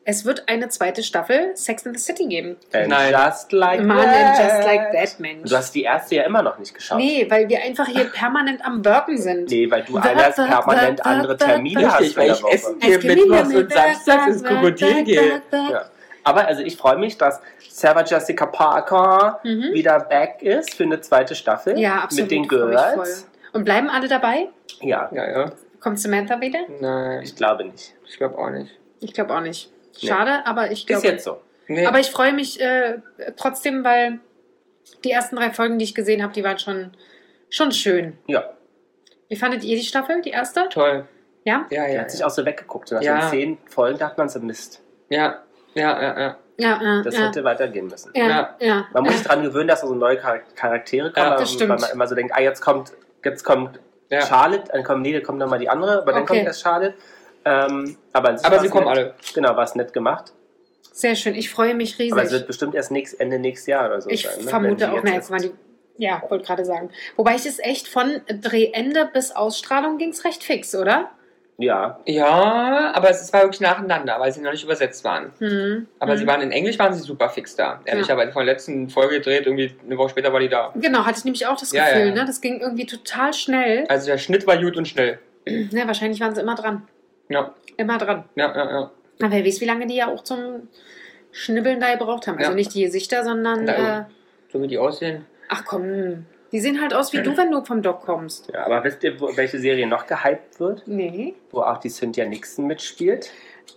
es wird eine zweite Staffel Sex and the City geben. And Nein. just like Mann, that. and just like that, Mensch. Du hast die erste ja immer noch nicht geschaut. Nee, weil wir einfach hier permanent am Worken sind. Nee, weil du Work, anders work, permanent work, andere work, Termine work. hast Richtig, in weil der ich Woche. essen gehe Es gibt mittwochs wieder und samstags ins Krokodil gehe. Ja. Aber also ich freue mich, dass Sarah Jessica Parker Mhm. wieder back ist für eine zweite Staffel Ja, absolut. mit den ich freu mich voll. Girls. Und bleiben alle dabei? Ja, Ja, ja. Kommt Samantha wieder? Nein, ich glaube nicht. ich glaube auch nicht. Ich glaube auch nicht. Schade, aber ich Ist glaube. jetzt so. Nee. Aber ich freue mich äh, trotzdem, weil die ersten drei Folgen, die ich gesehen habe, die waren schon, schon schön. Ja, Wie fandet ihr die Staffel, die erste? Toll. Ja? Ja, die ja. hat sich auch so weggeguckt. Nach Ja. den zehn Folgen dachte man so, Mist, Ja, ja, ja, ja. Ja, ja. das ja. hätte weitergehen müssen. Ja, Ja. ja. Man muss ja. sich daran gewöhnen, dass so neue Char- Charaktere kommen, Ja, das weil stimmt. man immer so denkt, ah, jetzt kommt, jetzt kommt Ja. Charlotte, dann kommt, nee, dann kommt nochmal die andere, aber dann Okay. kommt erst Charlotte. Ähm, aber an sich Aber war's sie kommen nett. alle. Genau, war es nett gemacht. Sehr schön. Ich freue mich riesig. Aber es wird bestimmt erst nächst, Ende nächstes Jahr oder so Ich sein. Ne? vermute Wenn die auch, na, jetzt jetzt waren die. Ja, wollte gerade sagen. Wobei ich es echt von Drehende bis Ausstrahlung ging es recht fix, oder? Ja, Ja, aber es war wirklich nacheinander, weil sie noch nicht übersetzt waren. Hm. Aber hm. sie waren in Englisch waren sie super fix da. Ehrlicherweise von der letzten Folge gedreht, irgendwie eine Woche später war die da. Genau, hatte ich nämlich auch das Ja, Gefühl, ja. ne? Das ging irgendwie total schnell. Also der Schnitt war gut und schnell. Ne, wahrscheinlich waren sie immer dran. Ja, Immer dran. ja, ja, ja. Aber wer weiß, wie lange die ja auch zum Schnibbeln da gebraucht haben. Also Ja. nicht die Gesichter, sondern. Na, Äh, So wie die aussehen. ach komm, die sehen halt aus wie du, wenn du vom Doc kommst. ja, aber wisst ihr, wo, welche Serie noch gehypt wird? Nee. Wo auch die Cynthia Nixon mitspielt?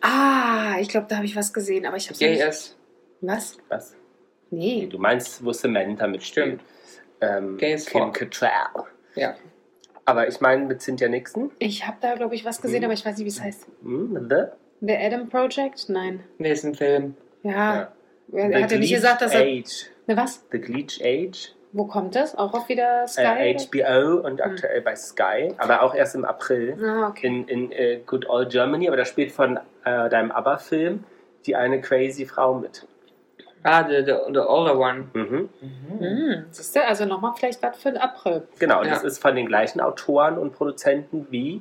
Ah, ich glaube, da habe ich was gesehen, aber ich habe J nicht. S. Was? Was? Nee. Du meinst, wo Samantha mitspielt? Stimmt. Ähm, Gay as Kim fuck. Cattrall. Ja. Aber ich meine mit Cynthia Nixon? Ich habe da, glaube ich, was gesehen, Hm. aber ich weiß nicht, wie es heißt. Hm, The? The Adam Project? Nein. Nee, ist ein Film. Ja. Er The hat ja nicht Bleach gesagt, dass er. Age. Ne, was? The Bleach Age. Wo kommt das? Auch auf wieder Sky? Äh, oder? H B O und aktuell bei Sky. Aber auch erst im April. Ah, okay. In, in äh, Good Old Germany. Aber da spielt von äh, deinem ABBA-Film die eine crazy Frau mit. Ah, the, the, the older one. Mhm. Hm, siehst du, also nochmal vielleicht was für den April. Genau, und Ja. das ist von den gleichen Autoren und Produzenten wie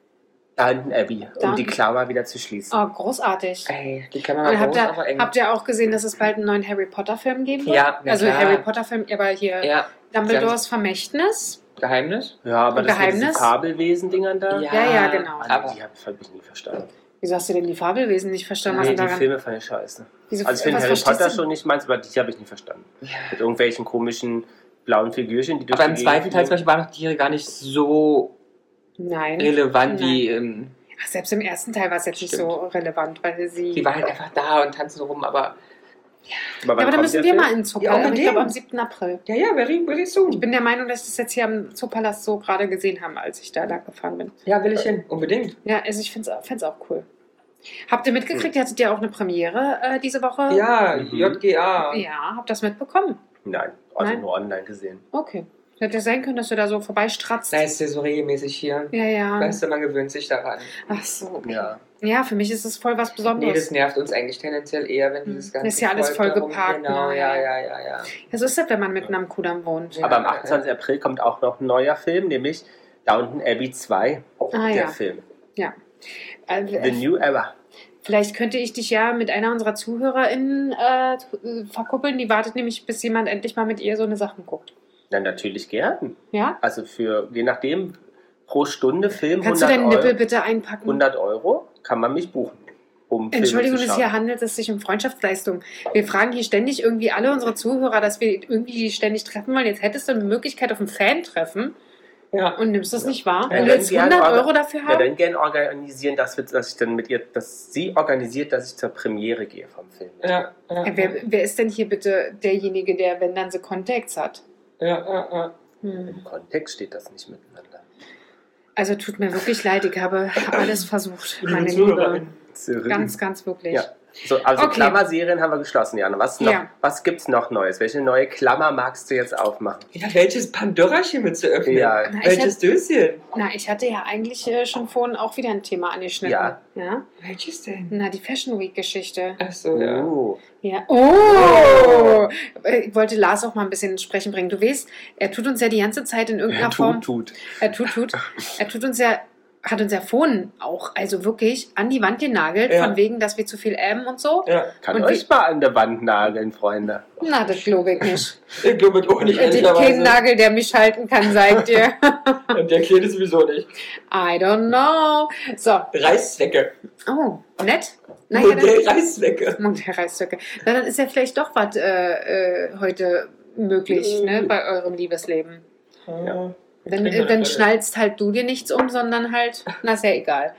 Downton Abbey, um Downton- die Klammer wieder zu schließen. Oh, großartig. Ey, die kann man Und mal habt, groß, ihr, aber eng. habt ihr auch gesehen, dass es bald einen neuen Harry Potter Film geben wird? Ja, ja, Also klar. Harry Potter Film, aber hier Ja, Dumbledores Vermächtnis. Geheimnis? Ja, aber Und das mit diesen Geheimnis? Fabelwesen-Dingern da, Ja. Ja, ja, genau. also, Aber- die habe hab ich nie verstanden. Wieso hast du denn die Fabelwesen nicht verstanden? Was Nee, ist die daran? Filme fand ich scheiße. Wieso, Also ich finde was Harry verstehst Potter du? schon nicht meins, aber die habe ich nie verstanden. Ja. Mit irgendwelchen komischen blauen Figürchen, die durch Aber im die zweiten Gegend Teil zum fliegen. Beispiel waren doch die gar nicht so Nein. relevant Nein. wie. Ähm, Ach, selbst im ersten Teil war es jetzt nicht Stimmt. so relevant, weil sie. die waren halt einfach da und tanzen rum, aber. Aber ja, wann aber da kommt müssen der wir Film? mal in Zoopalast. Ja, ich unbedingt. glaube am siebten April. Ja, ja, very, very soon. Ich bin der Meinung, dass ich das jetzt hier am Zoopalast so gerade gesehen habe, als ich da lang gefahren bin. Ja, will ich hin. Unbedingt. Ja, also ich finde es auch cool. Habt ihr mitgekriegt, ihr hattet ja auch eine Premiere äh, diese Woche? Ja, Mhm. J G A. Ja, habt ihr das mitbekommen? Nein, also Nein? nur online gesehen. Okay. Hätte ja sein können, dass du da so vorbeistratzt. Da ist der so regelmäßig hier. Ja, ja. Weißt du, man gewöhnt sich daran. Ach so. Okay. Ja. Ja, für mich ist es voll was Nee, das Besonderes. nervt uns eigentlich tendenziell eher, wenn dieses ganze Ist ja alles Volk darum- vollgeparkt, Genau, ne? ja, ja, ja, ja. Ja, so ist das, wenn man mitten am Kudamm wohnt. Ja. Aber am achtundzwanzigsten April kommt auch noch ein neuer Film, nämlich Downton Abbey zwei, Ah, der ja. Film. Ja. Äh, The New Era. Vielleicht könnte ich dich ja mit einer unserer ZuhörerInnen äh, verkuppeln. Die wartet nämlich, bis jemand endlich mal mit ihr so eine Sachen guckt. Dann natürlich gern. Ja? Also für, je nachdem, pro Stunde Film Kannst du hundert deinen Euro, Nippel bitte einpacken? hundert Euro kann man mich buchen, um Filme Entschuldigung, zu es schauen. hier handelt es sich um Freundschaftsleistung. Wir fragen hier ständig irgendwie alle unsere Zuhörer, dass wir irgendwie die ständig treffen wollen. Jetzt hättest du eine Möglichkeit auf ein Fan-Treffen Ja. und nimmst das nicht wahr? Ja, Und dann willst gern hundert orga- Euro dafür Ja, haben? dann gern organisieren, dass, wir, dass ich dann mit ihr, dass sie organisiert, dass ich zur Premiere gehe vom Film. Ja, ja, Äh, Wer, wer ist denn hier bitte derjenige, der, wenn dann so Contacts hat? ja, ja, ja. Hm. Im Kontext steht das nicht miteinander. Also tut mir wirklich leid, ich habe alles versucht, meine Zuhörerin. Liebe. Ganz, ganz wirklich. Ja. So, also Okay. Klammerserien haben wir geschlossen, Jana. Was, noch, Ja. was gibt's noch Neues? Welche neue Klammer magst du jetzt aufmachen? Ja, welches Pandora-Chen mit zu öffnen? Ja. Na, ich, Welches hat, Döschen? na, ich hatte ja eigentlich äh, schon vorhin auch wieder ein Thema angeschnitten. Ja. ja? Welches denn? Na, die Fashion Week-Geschichte. Ach so, ja. Uh, Ja. Oh! Äh, Ich wollte Lars auch mal ein bisschen ins Sprechen bringen. Du weißt, er tut uns ja die ganze Zeit in irgendeiner Form. tut, tut. Er tut, tut. Er tut uns ja hat unser Phone auch, also wirklich an die Wand genagelt, Ja. von wegen, dass wir zu viel äben und so. Ja. Kann Und euch mal an der Wand nageln, Freunde. Na, das glaube ich nicht. Ich glaube auch nicht, Es gibt keinen Nagel, der mich halten kann, sagt ihr. Und der Kleine sowieso nicht. I don't know. So, Reißzwecke. oh, nett. Naja, dann, Modell Reißzwecke. Modell Reißzwecke. Na, dann ist ja vielleicht doch was äh, äh, heute möglich, ne, bei eurem Liebesleben. Ja. Dann, Trinken wir dann eine schnallst halt du dir nichts um, sondern halt, na, ist ja egal.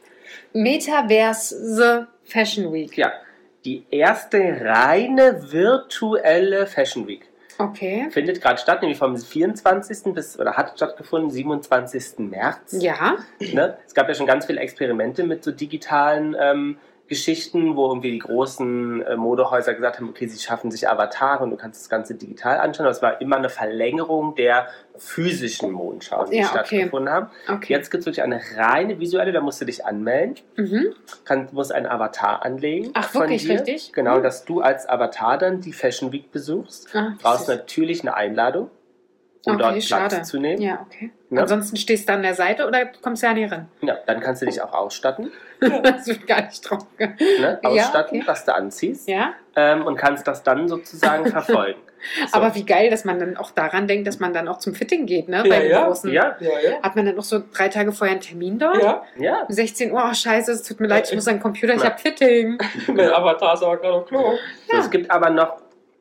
Metaverse Fashion Week. Ja, die erste reine virtuelle Fashion Week Okay. findet gerade statt, nämlich vom vierundzwanzigsten bis, oder hat stattgefunden, siebenundzwanzigsten März. Ja. Ne? Es gab ja schon ganz viele Experimente mit so digitalen ähm, Geschichten, wo irgendwie die großen äh, Modehäuser gesagt haben, okay, sie schaffen sich Avatare und du kannst das Ganze digital anschauen. Das war immer eine Verlängerung der physischen Modenschauen, die Ja, okay. stattgefunden haben. Okay. Jetzt gibt es wirklich eine reine visuelle, da musst du dich anmelden, Mhm. kann, musst einen Avatar anlegen. Ach, von wirklich, dir. richtig? Genau, Mhm. dass du als Avatar dann die Fashion Week besuchst. Ah, Brauchst das ist- natürlich eine Einladung, um Okay, dort Platz schade. zu nehmen. Ja, okay. Ne? Ansonsten stehst du an der Seite oder kommst du ja nicht ran? Ja, dann kannst du dich auch ausstatten, Das wird gar nicht drauf. ne? Ja, ausstatten, okay. was du anziehst. Ja, Ähm, und kannst das dann sozusagen verfolgen. So. aber wie geil, dass man dann auch daran denkt, dass man dann auch zum Fitting geht, ne? Ja, Bei den ja. großen. Ja, Ja, ja. Hat man dann noch so drei Tage vorher einen Termin dort? Ja, ja. Um sechzehn Uhr, oh scheiße, es tut mir leid, ich muss an den Computer, ich Ja. hab Fitting. mein Avatar ist aber gerade auf Klo. So, es gibt aber noch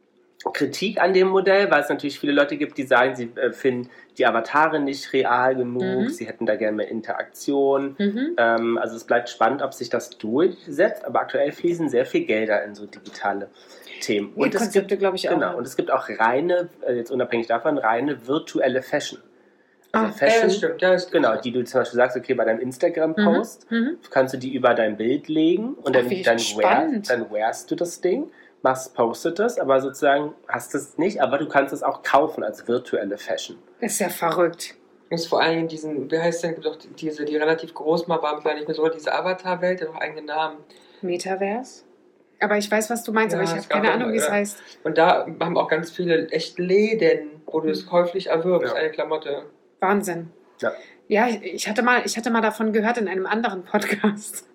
Kritik an dem Modell, weil es natürlich viele Leute gibt, die sagen, sie äh, finden die Avatare nicht real genug, Mhm. sie hätten da gerne mehr Interaktion. Mhm. Ähm, also es bleibt spannend, ob sich das durchsetzt, aber aktuell fließen sehr viel Gelder in so digitale Themen. Die es gibt, Konzepte, glaube ich, auch. genau, und es gibt auch reine, äh, jetzt unabhängig davon, reine virtuelle Fashion. Also Ah, Ja, Fashion, das stimmt. Ja, das genau, die du zum Beispiel sagst, okay, bei deinem Instagram-Post Mhm. kannst du die über dein Bild legen und Ach, dann, wie dann, wear, spannend. dann wearst du das Ding, machst, postet das, aber sozusagen hast es nicht, aber du kannst es auch kaufen als virtuelle Fashion. Ist ja verrückt. ist vor allem diesen, wie heißt denn, gibt auch diese, die relativ groß mal waren, vielleicht nicht mehr so, diese Avatar-Welt, die hat auch eigenen Namen. Metaverse? Aber ich weiß, was du meinst, Ja, aber ich es habe gab keine ja Ahnung, mal, wie es ja. heißt. Und da haben auch ganz viele echt Läden, wo du es käuflich erwirbst, Ja. eine Klamotte. Wahnsinn. Ja. Ja, ich- ich hatte, mal, ich hatte mal davon gehört in einem anderen Podcast,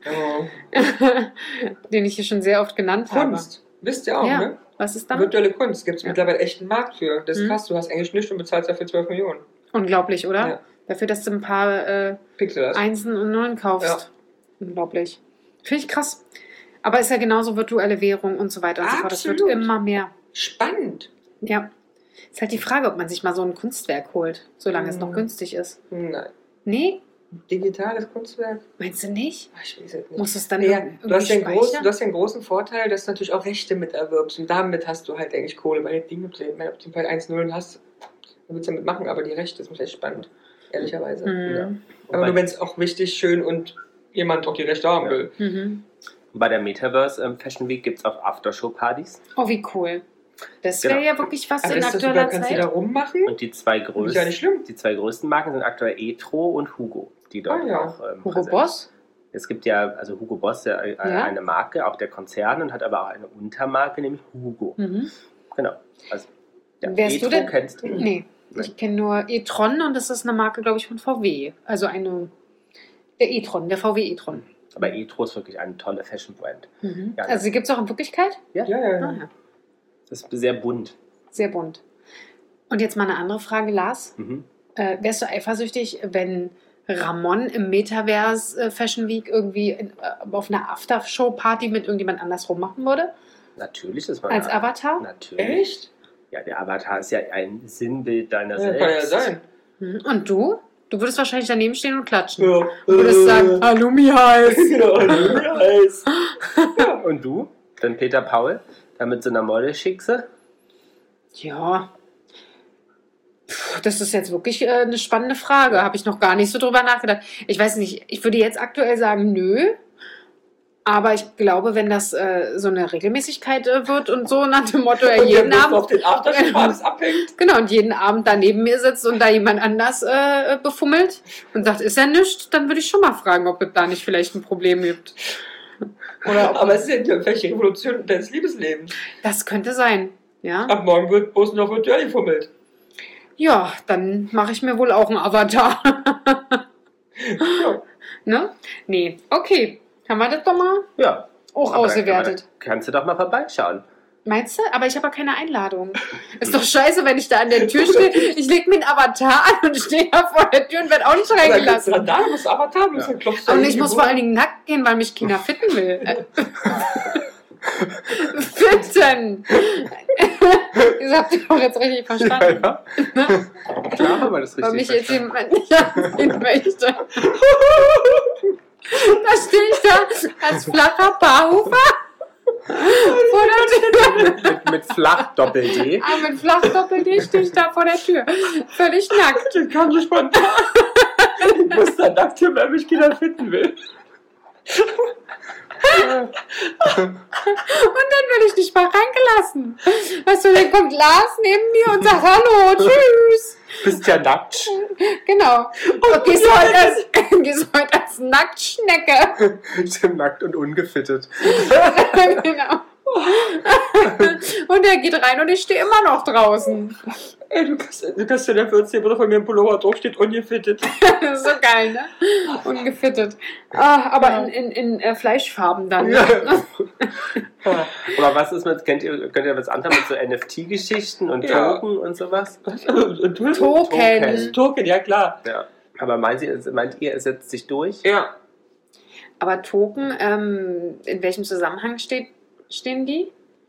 Ja. den ich hier schon sehr oft genannt Kunst, wisst ihr auch, habe. Ja, ne? was ist dann? Virtuelle Kunst, gibt es Ja. mittlerweile echt einen Markt für. Das ist Mhm. krass, du hast eigentlich nichts und bezahlst dafür zwölf Millionen. Unglaublich, oder? Ja. Dafür, dass du ein paar äh, Pixel das. Einsen und Nullen kaufst. Unglaublich. Finde ich krass. Aber ist ja genauso virtuelle Währung und so weiter und so fort. Das wird Absolut. immer mehr. Spannend. Ja. Ist halt die Frage, ob man sich mal so ein Kunstwerk holt, solange es noch Mhm. günstig ist. Nein. Nee? Digitales Kunstwerk? Meinst du nicht? Ach, ich weiß es nicht. Musst du es dann Ja, irgendwie du, hast den großen, speichern? du hast den großen Vorteil, dass du natürlich auch Rechte mit erwirbst. Und damit hast du halt eigentlich Kohle. Bei den Dingen, wenn du zum Beispiel eins null hast, dann willst du damit machen. Aber die Rechte, das ist echt spannend. Ehrlicherweise. Mhm. Ja. Aber Wobei- nur wenn es auch wichtig, schön und jemand auch die Rechte haben Ja. will. Mhm. Bei der Metaverse ähm, Fashion Week gibt es auch Aftershow-Partys. Oh, wie cool. Das wäre Genau. ja wirklich was Aber in ist das aktueller sogar, kannst du Zeit. da rummachen? Und die zwei, Ist ja größten, nicht schlimm. die zwei größten Marken sind aktuell Etro und Hugo, die dort Ah, ja. auch ähm, Hugo präsent Boss? sind. Es gibt ja, also Hugo Boss, ja, äh, Ja. eine Marke, auch der Konzern, und hat aber auch eine Untermarke, nämlich Hugo. Mhm. Genau. Also, ja, Wärst Etro du denn? kennst du? Nee. Ich kenne nur e-tron und das ist eine Marke, glaube ich, von V W. Also eine. Der e-tron, der V W e-tron. Aber Etro ist wirklich eine tolle Fashion-Brand. Mhm. Ja, Also die gibt es auch in Wirklichkeit? Ja, ja, ja. Ah, ja. Das ist sehr bunt. Sehr bunt. Und jetzt mal eine andere Frage, Lars. Mhm. Äh, wärst du eifersüchtig, wenn Ramon im Metaverse äh, Fashion Week irgendwie in, äh, auf einer Aftershow-Party mit irgendjemand anders rummachen würde? Natürlich ist man Als da- Avatar? Natürlich. Echt? Ja, der Avatar ist ja ein Sinnbild deiner Ja, selbst. kann ja sein. Mhm. Und du? Du würdest wahrscheinlich daneben stehen und klatschen. Ja. Du würdest sagen, Halloumi heiß. Genau, heiß. Und du? Dann Peter Paul, da mit so einer Modelschickse? Ja. Puh, das ist jetzt wirklich äh, eine spannende Frage. Habe ich noch gar nicht so drüber nachgedacht. Ich weiß nicht, ich würde jetzt aktuell sagen, nö. Aber ich glaube, wenn das äh, so eine Regelmäßigkeit äh, wird und so nach dem Motto, er Und jeden wenn Abend. auf den Aftershow-Partys abhängt. Genau, und jeden Abend da neben mir sitzt und da jemand anders äh, befummelt und sagt, ist er nichts, dann würde ich schon mal fragen, ob es da nicht vielleicht ein Problem gibt. Oder ob, Aber es ist ja die welche Revolution deines Liebeslebens. das könnte sein. Ja, Ab morgen wird bloß noch virtuell gefummelt. ja dann mache ich mir wohl auch einen Avatar. Ne? Nee, okay. Haben wir das doch mal Ja. auch Aber ausgewertet. Da, da kannst du doch mal vorbeischauen. Meinst du? Aber ich habe ja keine Einladung. Ist doch scheiße, wenn ich da an der Tür stehe. Ich lege mir einen Avatar an und stehe da vor der Tür und werde auch nicht reingelassen. Da musst du Avatar, du Ja. klopfst Und ich muss vor allen Dingen nackt gehen, weil mich keiner fitten will. Äh. Fitten! Ihr habt doch jetzt richtig verstanden. Ja, ja. Klar haben wir das Weil mich richtig jetzt verstanden. jemand nicht ansehen möchte. Da stehe ich da als flacher Barhufer vor der Tür. mit, mit flach Doppel-D. Ah, mit flach Doppel-D stehe ich da vor der Tür. Völlig nackt. Das kam so spontan. Ich muss da nackt hier, weil mich keiner finden will. Und dann werde ich nicht mal reingelassen. Weißt du, dann kommt Lars neben mir und sagt Hallo, tschüss. Bist ja nackt. Genau. Und gehst du heute als, gehst du heute als Nacktschnecke. Stimmt, nackt und ungefittet. Genau. Und er geht rein und ich stehe immer noch draußen. Ey, du kannst, du kannst ja dafür erzählen, wo da von mir ein Pullover draufsteht, ungefittet. Das ist so geil, ne? Ungefittet. Ah, aber in, in, in äh, Fleischfarben dann. Ne? Ja. Aber was ist mit, kennt ihr, könnt ihr was anderes mit so N F T-Geschichten und Ja. Token und sowas? Und du? Token. Token, ja klar. Ja. Aber meint ihr, meint ihr, es setzt sich durch? Ja. Aber Token, ähm, in welchem Zusammenhang steht, stehen die?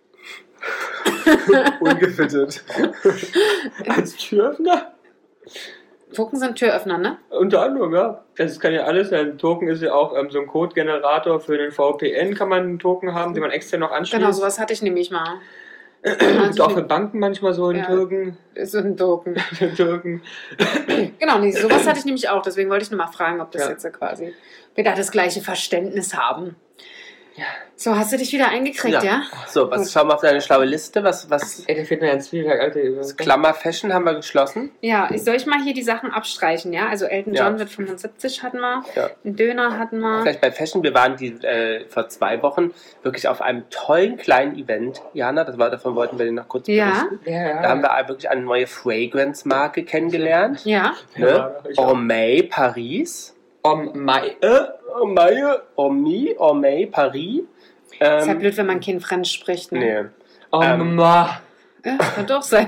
Ungefittet. Als Türöffner? Token sind Türöffner, ne? Unter anderem, ja. Das kann ja alles sein. Token ist ja auch ähm, so ein Codegenerator für den V P N, kann man einen Token haben, den man extern noch anschließt. Genau, sowas hatte ich nämlich mal. Gibt auch für Banken manchmal so einen Ja. Token. So ein Token. Token. Genau, nee, sowas hatte ich nämlich auch. Deswegen wollte ich nur mal fragen, ob das Ja. jetzt so quasi wir da das gleiche Verständnis haben. Ja. So, hast du dich wieder eingekriegt, ja? So, was schau mal auf deine schlaue Liste. Was, was Ey, da fehlt mir ganz viel, Alter. Klammer Fashion haben wir geschlossen. Ja, ich soll ich mal hier die Sachen abstreichen, ja? Also Elton Ja. John wird fünfundsiebzig hatten wir, Ja. einen Döner hatten wir. Vielleicht bei Fashion, wir waren die äh, vor zwei Wochen wirklich auf einem tollen kleinen Event, Jana, das war, davon wollten wir dir noch kurz Ja. berichten. Ja, Da haben wir wirklich eine neue Fragrance-Marke kennengelernt. Ja, Ne? Ja, ich auch. Ormay Paris. Um Mai. Ormay, Ormy, Ormay Paris. ist ja Ähm, blöd, wenn man kein French spricht, ne? nee. Um Ähm, Ma. Ja, kann doch sein.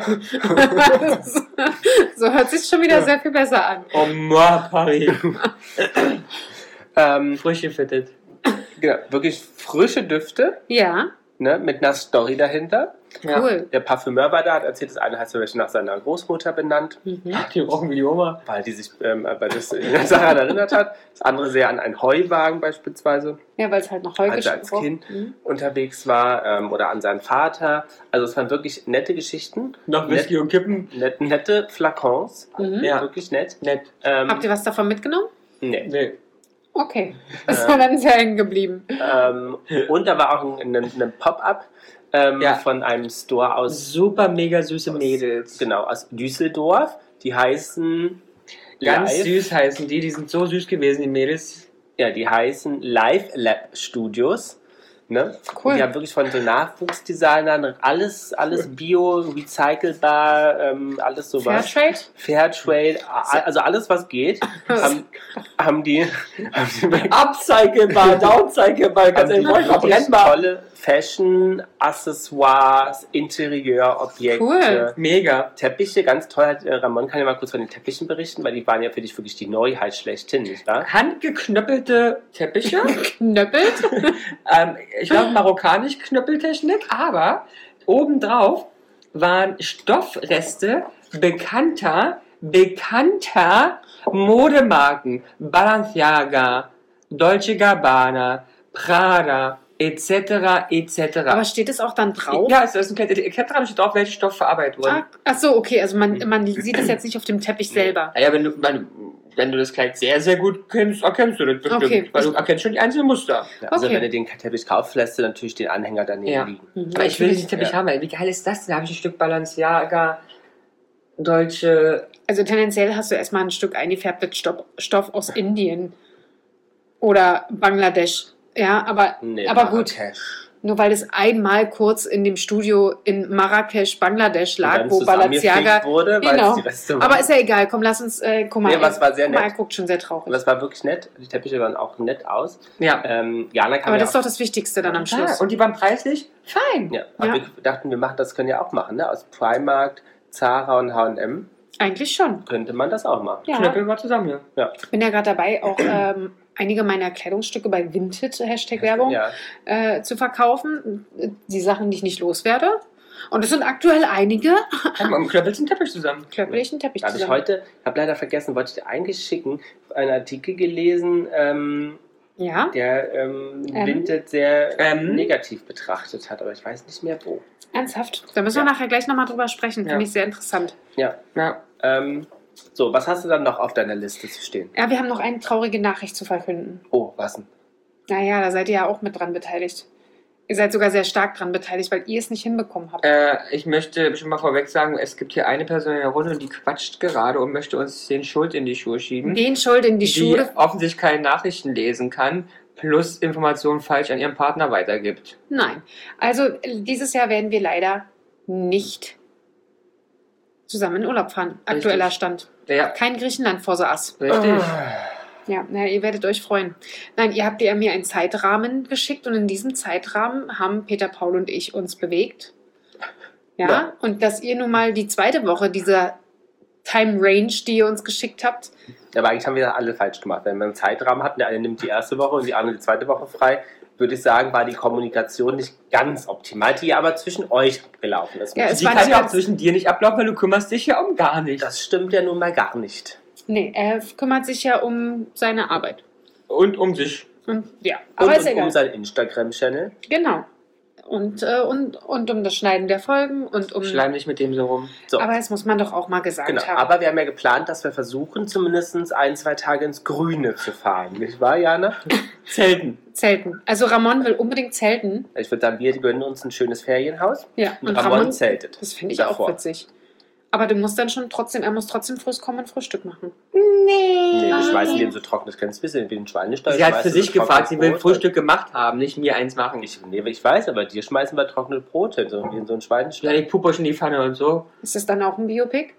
So hört sich schon wieder sehr viel besser an. Um Ma Paris. Ähm, Frisch gefittet. genau, wirklich frische Düfte, Ja, ne, mit einer Story dahinter. Ja. cool. Der Parfümeur war da, hat erzählt, das eine hat zum Beispiel nach seiner Großmutter benannt, Mhm. Die rochen wie die Oma. weil die sich ähm, weil das daran erinnert hat. Das andere sehr an einen Heuwagen beispielsweise, Ja, weil es halt noch Heu als er als gesprochen. Kind Mhm. unterwegs war, ähm, oder an seinen Vater. Also es waren wirklich nette Geschichten, Nach Whisky und Kippen. net, nette Flakons, Mhm. Ja. wirklich nett. Nett. Ähm, Habt ihr was davon mitgenommen? nee. Nee. Okay. Das war dann sehr hängen geblieben. Ähm, und da war auch ein, ein, ein Pop-up ähm, Ja. von einem Store aus, Super mega süße Mädels. genau, aus Düsseldorf. Die heißen Ganz Live, süß heißen die. Die sind so süß gewesen, die Mädels. ja, die heißen Live Lab Studios. Ne? Cool. Und die haben wirklich von so Nachwuchsdesignern alles, alles bio, recycelbar, ähm, alles sowas. Fairtrade? Fairtrade, a- also alles, was geht, haben, haben die, haben die wirklich- Upcyclebar, downcyclebar, haben ganz die einfach wirklich verbrennbar. tolle Fashion, Accessoires, Interieurobjekte, Cool. Mega. Teppiche, ganz toll. Hat, äh, Ramon kann ja mal kurz von den Teppichen berichten, weil die waren ja für dich wirklich die Neuheit schlechthin, nicht wahr? Handgeknöppelte Teppiche. Knöppelt? ähm, ich glaube marokkanisch Knöppeltechnik, aber obendrauf waren Stoffreste bekannter, bekannter Modemarken. Balenciaga, Dolce Gabbana, Prada, et cetera et cetera. Aber steht es auch dann drauf? Ja, es ist ein kleines Etikett dran, steht drauf, welcher Stoff verarbeitet wurde. Ah, ach so, okay. Also man, man sieht es jetzt nicht auf dem Teppich selber. Naja, wenn du, wenn, wenn du das Kleid sehr, sehr gut kennst, erkennst du das bestimmt. Okay. Weil du erkennst schon die einzelnen Muster. Ja, also Okay. wenn du den Teppich kaufst, lässt du natürlich den Anhänger daneben Ja. liegen. Mhm. Aber ich will diesen Teppich Ja. haben, ey. Wie geil ist das denn? Da habe ich ein Stück Balenciaga, Deutsche. Also tendenziell hast du erstmal ein Stück eingefärbtes Stoff, Stoff aus Indien oder Bangladesch. Ja, aber, Nee, aber gut. Marrakesch. Nur weil es einmal kurz in dem Studio in Marrakesch, Bangladesch lag, dann wo zusammengeflickt Balenciaga... wurde, weil Genau. es die Reste waren. Aber ist ja egal, komm, lass uns... Äh, guck mal, Nee, aber es war sehr guck mal, nett. er guckt schon sehr traurig. Und das war wirklich nett. Die Teppiche waren auch nett aus. Ja. Ähm, Jana kann Aber ja das ist auch, doch das Wichtigste dann am Ah, Schluss. und die waren preislich fein. ja, aber Ja. wir dachten, wir machen das können ja auch machen, ne? Aus Primark, Zara und H und M Eigentlich schon. könnte man das auch machen. Ja. Knöppeln wir zusammen hier. Ja. Ich bin ja gerade dabei, auch ähm, einige meiner Kleidungsstücke bei Vinted, Hashtag Werbung, Ja. äh, zu verkaufen. Die Sachen, die ich nicht loswerde. Und es sind aktuell einige. Haben knöppelst einen Teppich zusammen. Klöppel ich einen Teppich Da habe ich zusammen. heute, ich habe leider vergessen, wollte ich dir eigentlich schicken, einen Artikel gelesen, ähm, Ja, der ähm, Ähm? Vinted sehr Ähm? negativ betrachtet hat, aber ich weiß nicht mehr wo. ernsthaft. Da müssen Ja. wir nachher gleich nochmal drüber sprechen. Ja. Finde ich sehr interessant. Ja. Ja. Ähm, so, was hast du dann noch auf deiner Liste zu stehen? Ja, wir haben noch eine traurige Nachricht zu verkünden. Oh, was denn? Naja, da seid ihr ja auch mit dran beteiligt. Ihr seid sogar sehr stark dran beteiligt, weil ihr es nicht hinbekommen habt. Äh, ich möchte schon mal vorweg sagen, es gibt hier eine Person in der Runde und die quatscht gerade und möchte uns den Schuld in die Schuhe schieben. Den Schuld in die die Schule. offensichtlich keine Nachrichten lesen kann, plus Informationen falsch an ihren Partner weitergibt. Nein. Also dieses Jahr werden wir leider nicht zusammen in Urlaub fahren. Aktueller Richtig. Stand. Ja, Kein Griechenland vor so Ass. richtig. Ja, na, ihr werdet euch freuen. Nein, ihr habt ja mir einen Zeitrahmen geschickt und in diesem Zeitrahmen haben Peter, Paul und ich uns bewegt. Ja, Ja. und dass ihr nun mal die zweite Woche dieser Time Range, die ihr uns geschickt habt, Aber eigentlich haben wir das alle falsch gemacht. Wenn wir einen Zeitrahmen hatten, der eine nimmt die erste Woche und die andere die zweite Woche frei, würde ich sagen, war die Kommunikation nicht ganz optimal, die aber zwischen euch abgelaufen ist. Ja, es Die war kann nicht ja auch ganz- zwischen dir nicht ablaufen, weil du kümmerst dich ja um gar nichts. Das stimmt ja nun mal gar nicht. nee, er kümmert sich ja um seine Arbeit. Und um sich. Und ja, Und, aber ist und egal. um seinen Instagram-Channel. Genau. Und, äh, und, und um das Schneiden der Folgen und um. Schleim nicht mit dem so rum. So, Aber das muss man doch auch mal gesagt genau. haben. Aber wir haben ja geplant, dass wir versuchen, zumindest ein, zwei Tage ins Grüne zu fahren. Nicht wahr, Jana? Zelten. Zelten. Also Ramon will unbedingt zelten. Ich würde sagen, wir gönnen uns ein schönes Ferienhaus. Ja, Und Ramon zeltet. Das finde ich davor. auch witzig. Aber du musst dann schon trotzdem, er muss trotzdem früh kommen und Frühstück machen. Nee, wir schmeißen den so trockenes Grenzwissen wie den Schweinestall. Sie hat für schmeißen sich so gefragt, sie will trockenes Brot. Frühstück gemacht haben, nicht mir eins machen. Ich, nee, ich weiß, aber dir schmeißen wir trockene Brot hin, so wie in so einen Ja, Schweinestall. ich puppe schon die Pfanne und so. Ist das dann auch ein Biopic?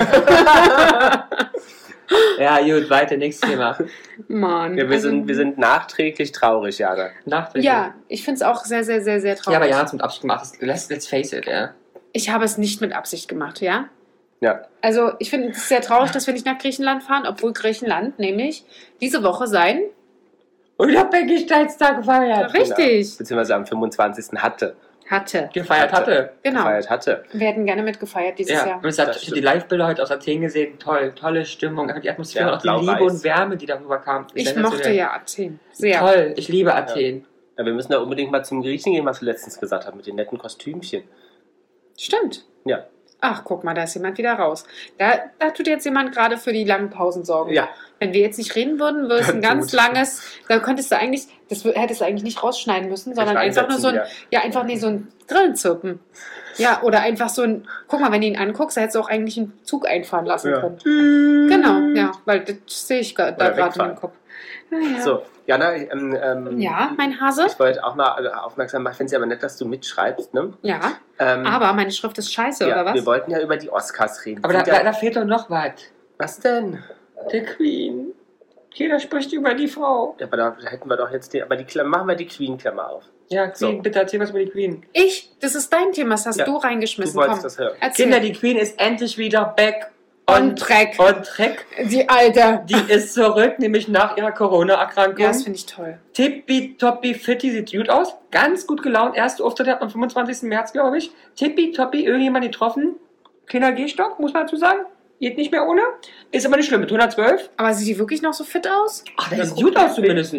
Ja, gut, weiter, nächstes Thema. Mann. Ja, wir, also- sind, wir sind nachträglich traurig, Jana. Nachträglich. Ja, ich finde es auch sehr, sehr, sehr, sehr traurig. Ja, aber ja, hat es mit Absicht gemacht. Let's, let's face it, ja. Ich habe es nicht mit Absicht gemacht, ja? Ja. Also ich finde es sehr traurig, dass wir nicht nach Griechenland fahren, obwohl Griechenland nämlich diese Woche sein. Unabhängigkeitstag gefeiert. Richtig. Beziehungsweise am fünfundzwanzigsten hatte. Hatte. Gefeiert hatte. Genau. Gefeiert hatte. Wir hätten gerne mitgefeiert dieses Ja, Jahr. und es hat, Das ich habe stimmt. die Live-Bilder heute aus Athen gesehen. Toll, tolle Stimmung. Einfach die Atmosphäre, Ja, auch die Liebe blau-weiß. und Wärme, die darüber kam. Ich Sensationell. mochte ja Athen. Sehr. Toll, ich liebe Athen. Ja, wir müssen da unbedingt mal zum Griechen gehen, was du letztens gesagt hast, mit den netten Kostümchen. Stimmt. Ja. Ach, guck mal, da ist jemand wieder raus. Da, da tut jetzt jemand gerade für die langen Pausen sorgen. Ja. Wenn wir jetzt nicht reden würden, würde es ein ganz Gut. langes, da könntest du eigentlich, das wür- hättest du eigentlich nicht rausschneiden müssen, sondern Vielleicht einfach nur so ein, einsetzen, ja, einfach nee, so ein Grillenzirpen. Ja, oder einfach so ein, guck mal, wenn du ihn anguckst, da hättest du auch eigentlich einen Zug einfahren lassen Ja. können. Genau, ja, weil das sehe ich ga- da Oder gerade in wegfahren. meinem Kopf. Naja. So, Jana, ähm, ähm, Ja, mein Hase? ich wollte auch mal äh, aufmerksam machen, ich finde es ja aber nett, dass du mitschreibst, ne? Ja, Ähm, aber meine Schrift ist scheiße, ja, oder wir was? wollten ja über die Oscars reden. Aber da, Sind da, ja, da fehlt doch noch was. was denn? Der Queen. Jeder spricht über die Frau. Ja, aber da hätten wir doch jetzt die, aber die Klammer, machen wir die Queen-Klammer auf. Ja, Queen, So. bitte erzähl was über die Queen. Ich? Das ist dein Thema, das hast Ja, du Du reingeschmissen. wolltest Komm, das hören. erzähl. Kinder, die Queen ist endlich wieder back On track. On track. Die Alte. Die ist zurück, nämlich nach ihrer Corona-Erkrankung. Ja, das finde ich toll. Tippitoppi Fitti sieht gut aus. Ganz gut gelaunt. Erste Auftritt hat am fünfundzwanzigsten März, glaube ich. Tippitoppi, irgendjemand getroffen. Kleiner Gehstock, muss man dazu sagen. Geht nicht mehr ohne. Ist aber nicht schlimm. Mit hundertzwölf. Aber sieht die wirklich noch so fit aus? Ach, Ja, das sieht gut. gut aus zumindest.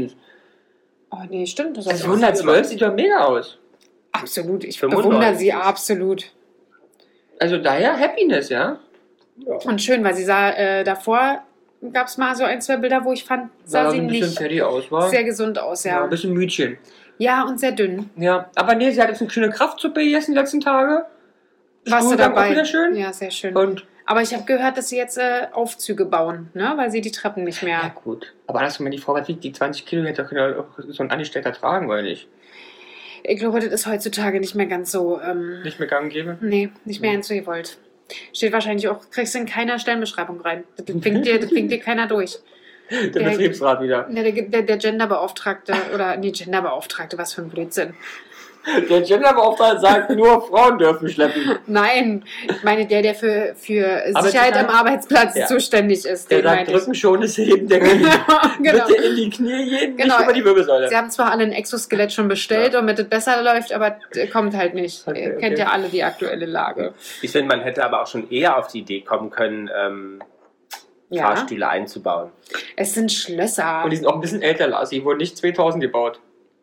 Oh nee, stimmt. Das Also ist hundertzwölf sieht doch mega aus. absolut. Ich fünfundneunzig. bewundere sie absolut. Also daher Happiness, ja. Und schön, weil sie sah äh, davor, gab es mal so ein, zwei Bilder, wo ich fand, sah Sah sie so ein bisschen nicht fertig aus, war. sehr gesund aus, Ja, ja. ein bisschen Mütchen. Ja, und sehr dünn. Ja, aber nee, sie hat jetzt eine schöne Kraftsuppe gegessen die letzten Tage. Warst du Stuhlgang dabei? Auch wieder schön. Ja, sehr schön. Und Aber ich habe gehört, dass sie jetzt äh, Aufzüge bauen, ne? Weil sie die Treppen nicht ja, mehr... gut. Aber andersrum, wenn die Frau was wiegt, die zwanzig Kilo hätte doch so ein Angestellter tragen, oder nicht? Ich glaube, das ist heutzutage nicht mehr ganz so. Ähm, Nicht mehr gang und gäbe? nee, nicht mehr ganz so gewollt. Steht wahrscheinlich auch, kriegst du in keiner Stellenbeschreibung rein. Das winkt dir, das winkt dir keiner durch. Der, Der- Betriebsrat wieder. Der, der, der Genderbeauftragte, oder nee, Genderbeauftragte, was für ein Blödsinn. Der Genderbeauftragte sagt, nur Frauen dürfen schleppen. Nein, ich meine der, der für, für Aber Sicherheit total- am Arbeitsplatz Ja. zuständig ist. Der Den sagt, meine ich. drückenschonendes Heben der Knie. Genau. Bitte in die Knie gehen, Genau. nicht über die Wirbelsäule. Sie haben zwar alle ein Exoskelett schon bestellt, damit es besser läuft, aber äh, kommt halt nicht. Okay, Ihr okay. kennt ja alle die aktuelle Lage. Ich finde, man hätte aber auch schon eher auf die Idee kommen können, ähm, Ja, Fahrstühle einzubauen. es sind Schlösser. Und die sind auch ein bisschen älter, Lars. Die wurden nicht zweitausend gebaut.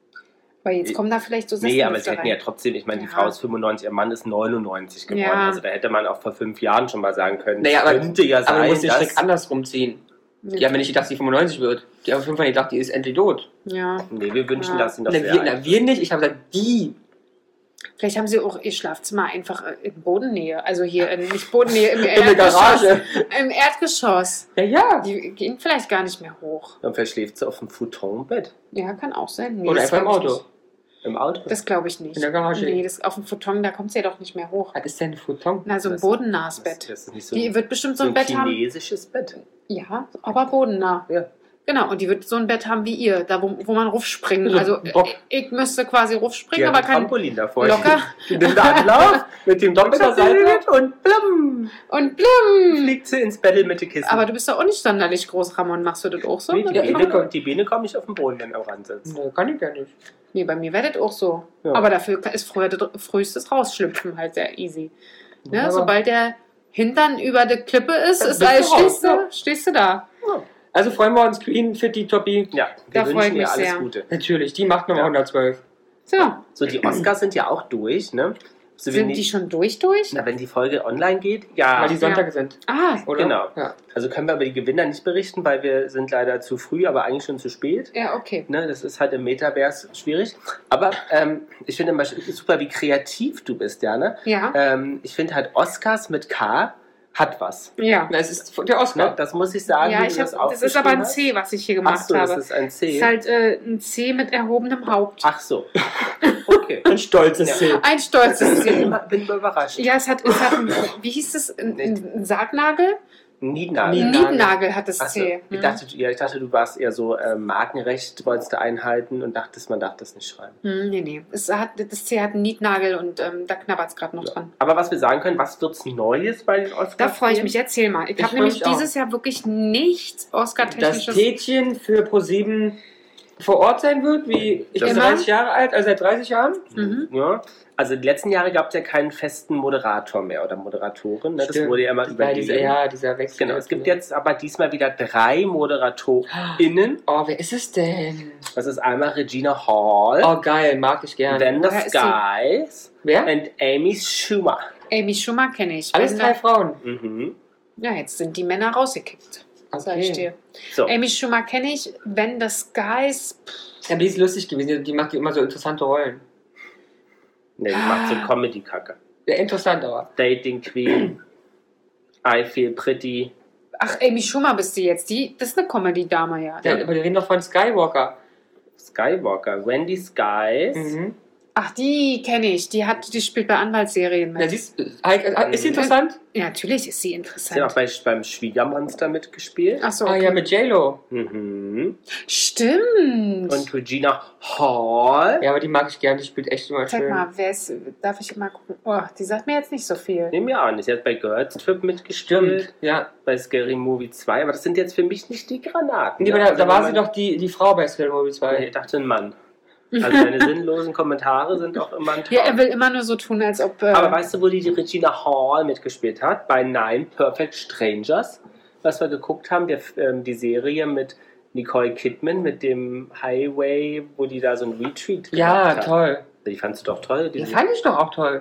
Aber jetzt kommen da vielleicht so Nee, aber sie Sessellüfter hätten rein. ja trotzdem, ich meine, die Ja. Frau ist fünfundneunzig, ihr Mann ist neunundneunzig geworden. Ja. Also da hätte man auch vor fünf Jahren schon mal sagen können, Naja, es aber, könnte ja aber man sein, muss den Strick dass... andersrum ziehen. Die haben ja nicht gedacht, dass die fünfundneunzig wird. Die haben auf jeden Fall gedacht, die ist endlich tot. Ja. Nee, wir wünschen, Ja. dass sie noch Na, sehr wir, alt na, wir nicht. Ich habe gesagt, die. Vielleicht haben sie auch ihr Schlafzimmer einfach äh, in Bodennähe. Also hier, in, nicht Bodennähe, im In der Erdgeschoss. Garage. Im Erdgeschoss. Ja, ja. Die gehen vielleicht gar nicht mehr hoch. Und vielleicht schläft sie auf dem Futonbett. Ja, kann auch sein. Nee, Oder das einfach im glaub ich Auto. nicht. Im Auto. Das glaube ich nicht. In der Garage. Nee, das, auf dem Futon, da kommt sie ja doch nicht mehr hoch. Was ist denn ein Futon? Na, so ein Das- bodennahes das, Bett. das ist nicht so, Die wird bestimmt so so ein ein Bett haben. chinesisches Bett. Ja, aber bodennah. Ja. Genau, und die wird so ein Bett haben wie ihr, da wo, wo man raufspringen. So Also ein Bock. ich, ich müsste quasi Die raufspringen, hat aber ein kann Trampolin davor. locker Die nimmt Anlauf mit dem doppelter Seite und plumm, und blum. fliegt sie ins Battle mit den Kissen. Aber du bist doch auch nicht sonderlich groß, Ramon. Machst du das auch so? nee, die, Ja, Biene, immer. kommt- die Biene kommt nicht auf den Boden, wenn er am Rand sitzt. Nee, kann ich ja nicht. Nee, bei mir wäre das auch so. Ja. Aber dafür ist früher das frühestes Rausschlüpfen halt sehr easy. Ne? Aber- Sobald der Hintern über der Klippe ist, Dann ist bist alles, du raus, stehst, du, ja. stehst du da. Also freuen wir uns, Queen, Fitti, Toppi. Ja, wir Da freu ich wünschen ihr mich alles sehr. Gute. Natürlich, die macht Nummer Ja. hundertzwölf. So, So, die Oscars sind ja auch durch, ne? So, wenn sind die schon durch, durch? Na, wenn die Folge online geht, ja. Weil die Sonntage sind, Ah, oder? Genau. Ja. Also können wir über die Gewinner nicht berichten, weil wir sind leider zu früh, aber eigentlich schon zu spät. ja, okay. Ne, das ist halt im Metaverse schwierig. Aber ähm, ich finde immer super, wie kreativ du bist, Jana. Ja, Ähm, ich finde halt Oscars mit K hat was. ja. Na, es ist der Ne? Oscar. Das muss ich sagen. Ja, wie ich du hab, das das ist aber ein aufgeschrieben C, was ich hier hast. gemacht Ach so, das habe. ist ein Das C. ist halt äh, ein C mit erhobenem Haupt. Ach so. Okay. Ein stolzes Ja. C. Ein stolzes Ich bin C. immer, bin immer überrascht. Ja, es hat, es hat ein, wie hieß es, ein, ein Sargnagel? Niednagel. Ein Niednagel. Niednagel hat das Ach so. C. Ich, Hm. dachte, ja, ich dachte, du warst eher so äh, Markenrecht, wolltest du einhalten und dachtest, man darf das nicht schreiben. Hm, nee, nee. Es hat, das C hat einen Niednagel und ähm, da knabbert es gerade noch dran. Aber was wir sagen können, was wird's Neues bei den Oscars? Da freue ich geben? mich. Erzähl mal. Ich, Ich habe freu nämlich mich auch. dieses Jahr wirklich nichts Das Oscar-technisches. Tätchen für ProSieben vor Ort sein wird, wie ich bin Immer? dreißig Jahre alt, also seit dreißig Jahren. Mhm. Ja. Also die letzten Jahre gab es ja keinen festen Moderator mehr oder Moderatorin. Ne? Das Stimmt. wurde ja immer Ja, übergeben. dieser, ja, dieser Wechsel. Genau, es gibt jetzt aber diesmal wieder drei ModeratorInnen. Oh, wer ist es denn? Das ist einmal Regina Hall, Oh, geil, mag ich gerne. then the Woher ist sie? Skies Wer? und Amy Schumer. Amy Schumer kenne ich. Alles Wenn drei da, Frauen. Mhm. ja, jetzt sind die Männer rausgekickt. Sag ich dir. So, Amy Schumer kenne ich. When the Skies. Ja, aber die ist lustig gewesen, die- die macht immer so interessante Rollen. ne, die macht so Comedy-Kacke. Ja, interessant aber. Dating Queen, I Feel Pretty. Ach, Amy Schumer bist du jetzt. Die, das ist eine Comedy-Dame, ja. Ja, aber wir reden doch von Skywalker. Skywalker, Wendy Skies. Mhm. Ach, die kenne ich. Die, hat, die spielt bei Anwaltsserien mit. Ja, siehst, Heike, ist sie interessant? Ja, natürlich ist sie Sie hat interessant. auch bei, beim Schwiegermonster mitgespielt. Ach so, Ah okay. ja, mit J-Lo. Mhm. Stimmt. Und Regina Hall. Ja, aber die mag ich gerne, die spielt echt immer Sag schön. mal, wer ist, darf ich mal gucken? Oh, die sagt mir jetzt nicht so viel. Nehmen wir an. Sie hat bei Girls Trip mitgespielt. Stimmt, ja. Bei Scary Movie zwei. Aber das sind jetzt für mich nicht die Granaten. Nee, aber ne? da, Also da war wenn sie man- doch die, die Frau bei Scary Movie Nee, zwei. ich dachte ein Mann. Also deine sinnlosen Kommentare sind auch immer ein Ja, Traum. er will immer nur so tun, als ob. Äh, Aber weißt du, wo die, die Regina Hall mitgespielt hat? Bei Nine Perfect Strangers. Was wir geguckt haben, der, ähm, die Serie mit Nicole Kidman, mit dem Highway, wo die da so ein Retreat Ja, gemacht hat. toll. Die fandst du doch toll. Die Die fand ich doch auch toll.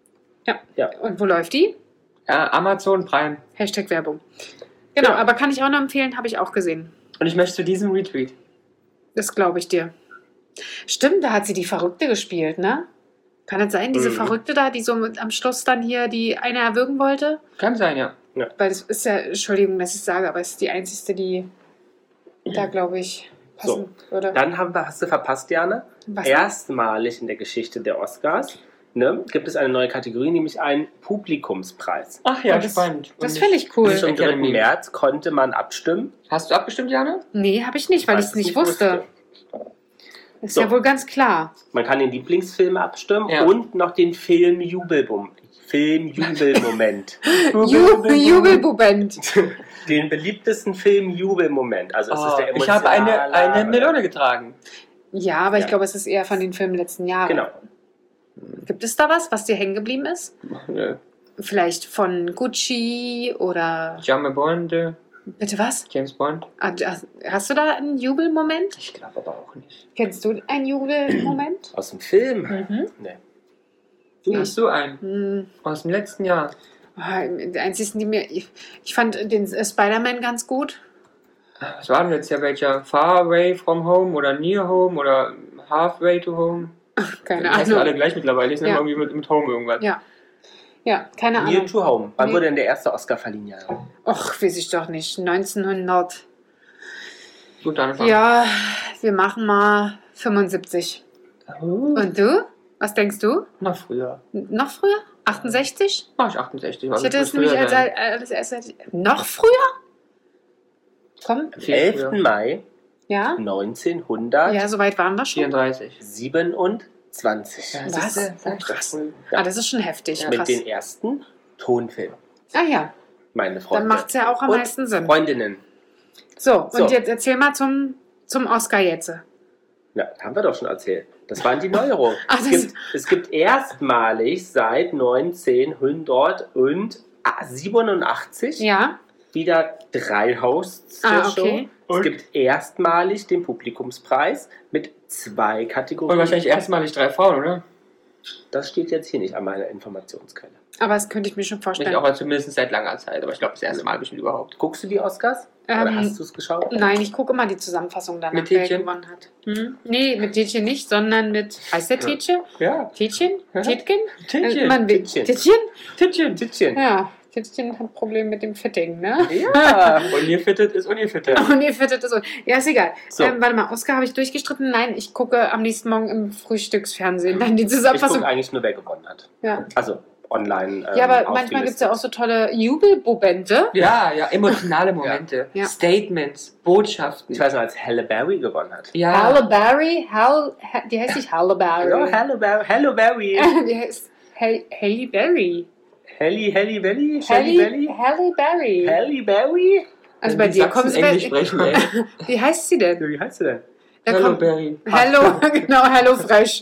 Und wo läuft die? Ja, Amazon Prime. Hashtag Werbung. Genau, Ja. aber kann ich auch noch empfehlen, habe ich auch gesehen. Und ich möchte zu diesem Retweet. Das glaube ich dir. Stimmt, da hat sie die Verrückte gespielt, ne? Kann es sein, diese Mhm. Verrückte da, die so mit, am Schluss dann hier die eine erwürgen wollte? Kann sein, ja. Weil das ist ja, Entschuldigung, dass ich sage, aber es ist die einzige, die da, glaube ich. passen würde. Dann haben wir, hast du verpasst, Jana. Was? Erstmalig in der Geschichte der Oscars, ne, gibt es eine neue Kategorie, nämlich einen Publikumspreis. Ach ja, Oh, das- spannend. Das Und finde ich cool. Bis zum dritten Academy. März konnte man abstimmen. Hast du abgestimmt, Jana? Nee, habe ich nicht, weil ich es nicht wusste. Ist So. ja wohl ganz klar. Man kann den Lieblingsfilm abstimmen Ja. und noch den Film Jubelbum. Film Jubelmoment. Ju- Jubelbubend. Den beliebtesten Film Jubelmoment. Also es ist der Oh, ich habe eine, emotionale- eine Melone getragen. Ja, aber ich Ja. glaube, es ist eher von den Filmen letzten Jahre. Genau. Gibt es da was, was dir hängen geblieben ist? Nö. Vielleicht von Gucci oder... James Bond, äh, Bitte was? James Bond. Ah, Hast hast du da einen Jubelmoment? Ich glaube aber auch nicht. Kennst du einen Jubelmoment? Aus dem Film? Mhm. Nee. Du hast du einen Hm. aus dem letzten Jahr. Ah, Die einzigen, die mir... Ich, ich fand den äh, Spider-Man ganz gut. Was war denn jetzt ja welcher? Far Away from Home oder Near Home oder Halfway to Home? Keine Die heißen Ahnung. alle gleich mittlerweile. Die sind Ja. immer irgendwie mit, mit Home irgendwas. Ja. Ja, keine Near Ahnung. to Home. Wann Nee. wurde denn der erste Oscar verliehen? Ja. Och, weiß ich doch nicht. neunzehnhundert. Gut, dann fang. Ja, wir machen mal fünfundsiebzig. Oh, Und du? Was denkst du? noch früher. N- Noch früher? achtundsechzig? Mach ich achtundsechzig. Ich hätte es nämlich als, als erstes... Noch früher? Komm, Am elften Mai ja? neunzehnhundertsiebenundzwanzig. Ja, so weit waren wir schon. vierunddreißig. Was? Oh, krass. Ah, das ist schon heftig. Ja. Mit Krass. den ersten Tonfilmen, Ah ja, meine Freunde. dann macht es ja auch am Und meisten Sinn. Freundinnen. So, und So. jetzt erzähl mal zum, zum Oscar jetzt. Ja, haben wir doch schon erzählt. Das waren die Neuerungen. Ach, es, das- gibt, es gibt erstmalig seit neunzehnhundertsiebenundachtzig Ja, wieder drei Hosts Ah, der okay. Show. Es gibt erstmalig den Publikumspreis mit zwei Kategorien. Und wahrscheinlich erstmalig drei Frauen, oder? Das steht jetzt hier nicht an meiner Informationsquelle. aber das könnte ich mir schon Ich vorstellen. auch zumindest seit langer Zeit, aber ich glaube das erste Mal bestimmt überhaupt. Guckst du die Oscars? Ähm, Oder hast du es geschaut? Nein, ich gucke immer die Zusammenfassung danach, Mit wer Tietjen? gewonnen hat. Hm? Nee, mit Tietjen nicht, sondern mit... Heißt der Tietjen? Ja. Tietjen? Ja. Tietjen? Tietjen. Man, Tietjen. Tietjen? Tittchen. Tittchen. Ja, Tietjen hat Probleme mit dem Fitting, ne? Ja. Ungefittet ist ungefittet. Oh nee, fittet ist... Ja, ist egal. So. Ähm, warte mal, Oscar habe ich durchgestritten? Nein, ich gucke am nächsten Morgen im Frühstücksfernsehen dann die Ich Zusammenfassung. gucke eigentlich nur, wer gewonnen hat. Ja. Also online. Ähm, Ja, aber manchmal gibt es ja auch so tolle Jubelmomente. Ja, ja, emotionale Momente, Ja. Statements, Botschaften. Ich weiß noch, als Halle Berry gewonnen hat. ja, Halle Berry, Hal, Ha- die heißt nicht Halle Berry. Hallo, Halle Berry. Hallo Berry. Die heißt Hal- Halle Berry. Halle, Halle Berry. Halle Halle, Berry. Halle Berry. Halle Berry. Also bei Die dir Sachsen kommt es Englisch sprechen, ey. Wie heißt sie denn? Wie heißt du denn? Da Hello kommt- Berry. Hello, genau, Hello Fresh.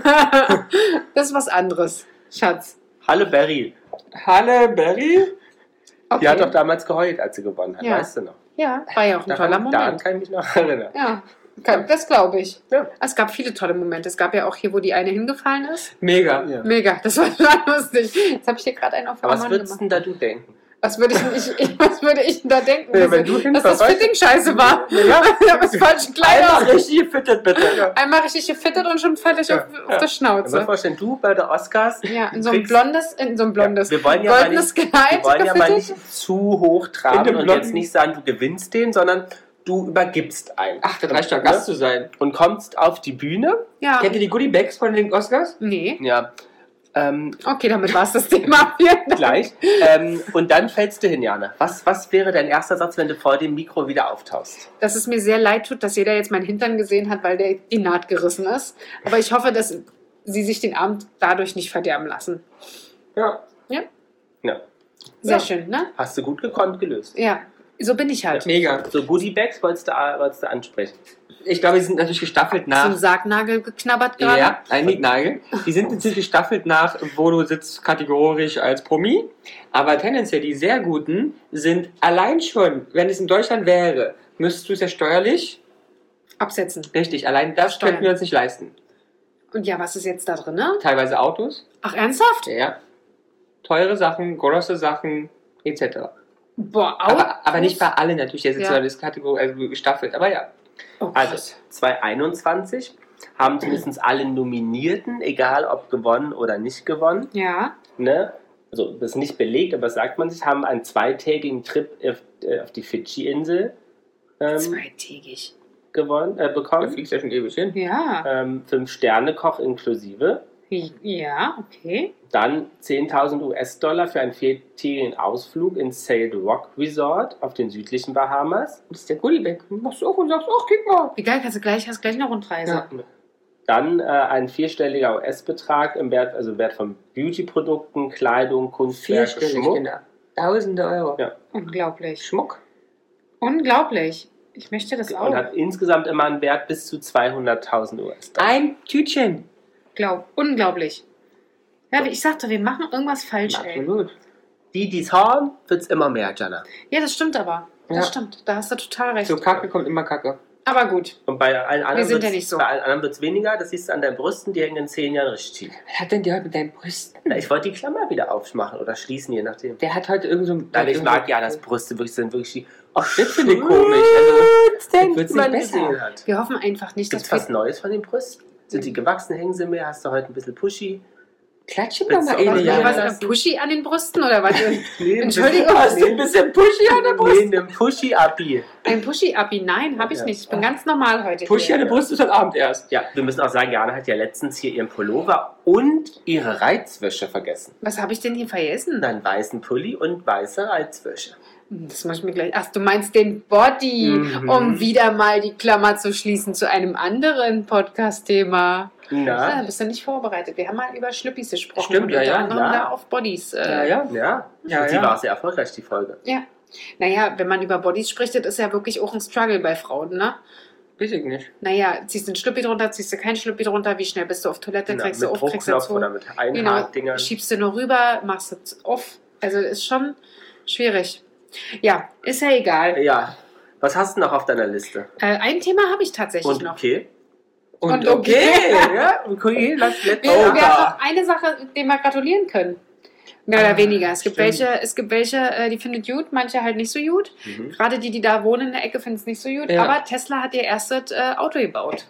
Das ist was anderes, Schatz. Halle Berry. Halle Berry? Okay. Die hat doch damals geheult, als sie gewonnen hat. Ja. Weißt du noch? Ja, war ja auch ein toller Daran, daran Moment. kann ich mich noch erinnern. Ja, kann- das glaube ich. Ja. Es gab viele tolle Momente. Es gab ja auch hier, wo die eine hingefallen ist. Mega. Ja. Mega, das war total lustig. Jetzt habe ich hier gerade einen auf Aber was Mann würdest gemacht. denn da du denken? Was würde ich, ich, was würde ich denn da denken? Ja, dass, wenn du dass hinfährst, das Fitting scheiße war. Ja. Ich habe das falsche Kleid Einmal aus. richtig gefittet, bitte. Einmal richtig gefittet und schon völlig Ja, auf, auf ja. der Kannst du dir Schnauze. vorstellen, du bei der Oscars. Ja, in so einem kriegst- blondes, in so einem blondes, Ja, wir wollen ja mal goldenes nicht- Kleid Wir wollen ja mal gefittet. nicht zu hoch In tragen dem und blonden- jetzt nicht sagen, du gewinnst den, sondern du übergibst einen. Ach, das reicht doch Gast zu sein. Und kommst auf die Bühne. Ja, Kennt ihr die Goodie Bags von den Oscars? nee. Ja. Ähm, Okay, damit war es das Thema. Vielen Dank. gleich. ähm, und dann fällst du hin, Jana. Was, was wäre dein erster Satz, wenn du vor dem Mikro wieder auftauchst? Dass es mir sehr leid tut, dass jeder jetzt meinen Hintern gesehen hat, weil der die Naht gerissen ist. Aber ich hoffe, dass sie sich den Abend dadurch nicht verderben lassen. Ja. Ja, Ja. sehr Ja. schön, ne? Hast du gut gekonnt gelöst. Ja, so bin ich halt. Mega. So Goodie Bags wolltest du, wolltest du ansprechen. Ich glaube, die sind natürlich gestaffelt Zum nach. Sargnagel geknabbert gerade. Ja, ein Nicknagel. Die sind natürlich gestaffelt nach, wo du sitzt, kategorisch als Promi. Aber tendenziell die sehr guten sind allein schon, wenn es in Deutschland wäre, müsstest du es ja steuerlich. Absetzen. Richtig, allein das Steuern. könnten wir uns nicht leisten. Und ja, was ist jetzt da drin? Ne? Teilweise Autos. Ach, ernsthaft? Ja. Teure Sachen, große Sachen, et cetera. Boah, Autos? Aber, aber nicht bei allen natürlich, der ist Ja. ja. Kategorie, also gestaffelt, aber ja. Oh, Also krass. zwanzig einundzwanzig haben zumindest alle Nominierten, egal ob gewonnen oder nicht gewonnen, Ja. ne? Also das ist nicht belegt, aber das sagt man sich, haben einen zweitägigen Trip auf, äh, auf die Fidschi-Insel ähm, Zweitägig. gewonnen, äh, Da bekommen. fliegst du ja schon ewig hin. Ja. Ähm, Fünf-Sterne-Koch inklusive. Ja, okay. Dann zehntausend US-Dollar für einen viertägigen Ausflug ins Sail Rock Resort auf den südlichen Bahamas. Das ist der Gullibag. Du machst auf und sagst, ach, guck mal. Wie geil, kannst du gleich, hast gleich eine Rundreise. Ja. Dann äh, ein vierstelliger U S-Betrag im Wert, also im Wert von Beauty-Produkten, Kleidung, Kunstwerke, Vierstellig, Schmuck. Kinder. Tausende Euro. Ja. Unglaublich. Schmuck. Unglaublich. Ich möchte das auch. Und hat insgesamt immer einen Wert bis zu zweihunderttausend U S-Dollar. Ein Tütchen. Glaub, unglaublich. Ja, wie ich sagte, wir machen irgendwas falsch, ey. Absolut. Die, die es haben, wird es immer mehr, Jana. Ja, das stimmt aber. Das Ja. stimmt. Da hast du total recht. Zur Kacke kommt immer Kacke. Aber gut. Und bei allen anderen sind ja wird's- nicht so. Bei allen anderen wird es weniger. Das siehst du an deinen Brüsten, die hängen in zehn Jahren richtig tief. Was hat denn der heute mit deinen Brüsten? Na, ich wollte die Klammer wieder aufmachen oder schließen, je nachdem. Der hat heute irgend so ein... Nein, ich irgend so- mag ja, dass Brüste wirklich sind wirklich die. Ach, Das finde ich komisch. Also, denn, wird's die man nicht besser. gesehen hat. Wir hoffen einfach nicht, Gibt es dass was Neues von den Brüsten? Sind die gewachsen, hängen sie mehr? Hast du heute ein bisschen pushy? Klatsch ihm Willst doch mal du auch eine, mal wir ja. was lassen? was pushy an den Brüsten oder was? Nee, Entschuldigung, ein hast bisschen, du Ein bisschen pushy an der Brust. nee, ein pushy-Abi. Ein Pushy-Abi? Nein, habe ich Ja. nicht. Ich bin ganz normal heute Pushy hier. an der Brust ist heute Abend erst. Ja, wir müssen auch sagen, Jana hat ja letztens hier ihren Pullover und ihre Reizwäsche vergessen. Was habe ich denn hier vergessen? Einen weißen Pulli und weiße Reizwäsche. Das muss ich mir gleich... Ach, du meinst den Body, Mhm. um wieder mal die Klammer zu schließen zu einem anderen Podcast-Thema. Ja, Na, bist du nicht vorbereitet. Wir haben mal über Schlüppis gesprochen. Stimmt, und ja, unter ja, anderem ja. da auf Bodies. Äh, Ja, ja. ja. Ja, und die ja. war sehr erfolgreich, die Folge. Ja. Naja, wenn man über Bodies spricht, das ist ja wirklich auch ein Struggle bei Frauen, ne? Weiß ich nicht. Naja, ziehst du einen Schlüppi drunter, ziehst du keinen Schlüppi drunter, wie schnell bist du auf Toilette, Genau, kriegst mit du auf, kriegst du Druckknopf zu. oder mit Genau, Einhardingern. schiebst du nur rüber, machst es off. Also ist schon schwierig. Ja, ist ja egal. Ja. Was hast du noch auf deiner Liste? Äh, ein Thema habe ich tatsächlich Und noch. okay. Und, Und okay. okay. Ja, okay, lass Wir, let's wir haben go. noch eine Sache, dem wir gratulieren können. Mehr oder Ah, weniger. Es gibt stimmt. welche, es gibt welche, äh, die findet gut, manche halt nicht so gut. Mhm. Gerade die, die da wohnen in der Ecke, finden es nicht so gut. Ja. Aber Tesla hat ihr erstes äh, Auto gebaut.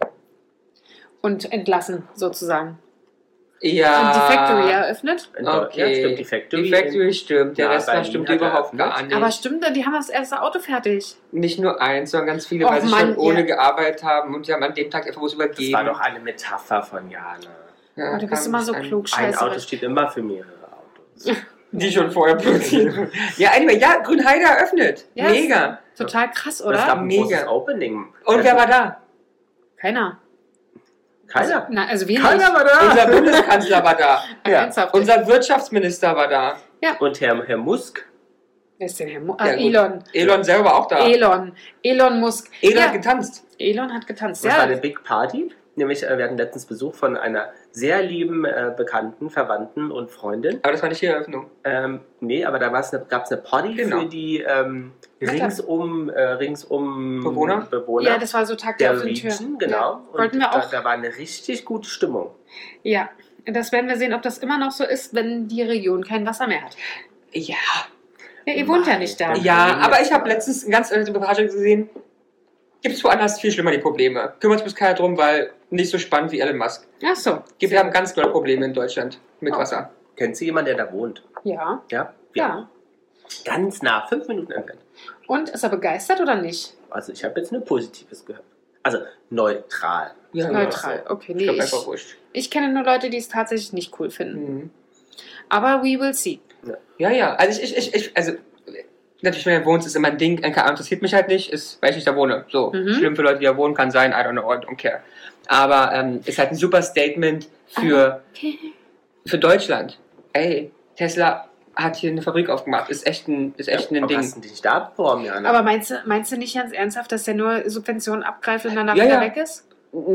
Und entlassen, sozusagen. Ja. Und die Factory eröffnet. In Deu- Okay. Ja, stimmt, die Factory. Die Factory stimmt, der Ja, Rest da Berlin stimmt hat er überhaupt eröffnet. gar nicht. Aber stimmt, die haben das erste Auto fertig. Nicht nur eins, sondern ganz viele, Och, weil sie Mann, schon ohne ja. gearbeitet haben und die haben an dem Tag einfach was Das übergeben. war doch eine Metapher von Jana. Ja, Oh, du bist kam immer so an- klug, Ein scheiße. Auto steht immer für mehrere Autos. Die schon vorher produziert wurden. Ja, anyway, ja, Grünheide eröffnet. Ja, Mega. Total krass, Und es gab oder? ein Mega. großes Opening. Und wer war da? Keiner. Keiner. Also, na, also wir Keiner nicht. war da. Unser Bundeskanzler war da. Ach, Ja. ernsthaft. Unser Wirtschaftsminister war da. Und Herr, Herr Musk. Wer ist denn Herr Mu Ach, Ja, gut. Elon. Elon selber war auch da. Elon. Elon Musk. Elon ja, hat getanzt. Elon hat getanzt. Das war Ja, eine Big Party. Nämlich, äh, wir hatten letztens Besuch von einer sehr lieben äh, Bekannten, Verwandten und Freundin. Aber das war nicht die Eröffnung. Ähm, nee, aber da gab es eine, gab's eine Party Genau. für die ähm, Wetter. ringsum, äh, ringsum Bewohner? Bewohner ja, das war so Tag der der offenen Tür. Region, genau. Ja. Und Wollten wir da, auch. da war eine richtig gute Stimmung. Ja, das werden wir sehen, ob das immer noch so ist, wenn die Region kein Wasser mehr hat. Ja. Ja, ihr wohnt ja Nein. nicht da. Ja, aber ich habe letztens eine ganz andere Reportage gesehen. Gibt es woanders viel schlimmer die Probleme. Kümmert sich bloß keiner drum, weil nicht so spannend wie Elon Musk. Ach so. Gibt, wir haben ganz dolle Probleme in Deutschland mit Oh. Wasser. Kennt sie jemanden, der da wohnt? Ja. Ja? Wir Ja. Ganz nah, fünf Minuten entfernt. Und ist er begeistert oder nicht? Also ich habe jetzt nur Positives gehört. Also neutral. Ja, Neutral. Okay, Ich nee, glaube ich, einfach wurscht. ich kenne nur Leute, die es tatsächlich nicht cool finden. Mhm. Aber we will see. Ja, ja. Also ich, ich, ich, also natürlich, wenn du wohnst, ist immer ein Ding. Keine Ahnung, interessiert mich halt nicht, ist, weil ich nicht da wohne. So, Mhm. schlimm für Leute, die da wohnen, kann sein, I don't know, I don't care. Aber ähm, ist halt ein super Statement für, Okay. für Deutschland. Ey, Tesla hat hier eine Fabrik aufgemacht. Ist echt ein, ist echt ein Aber Ding. hast du dich nicht da beworben, Jana? Aber meinst du, meinst du nicht ganz ernsthaft, dass der nur Subventionen abgreift und danach Ja, wieder ja. weg ist?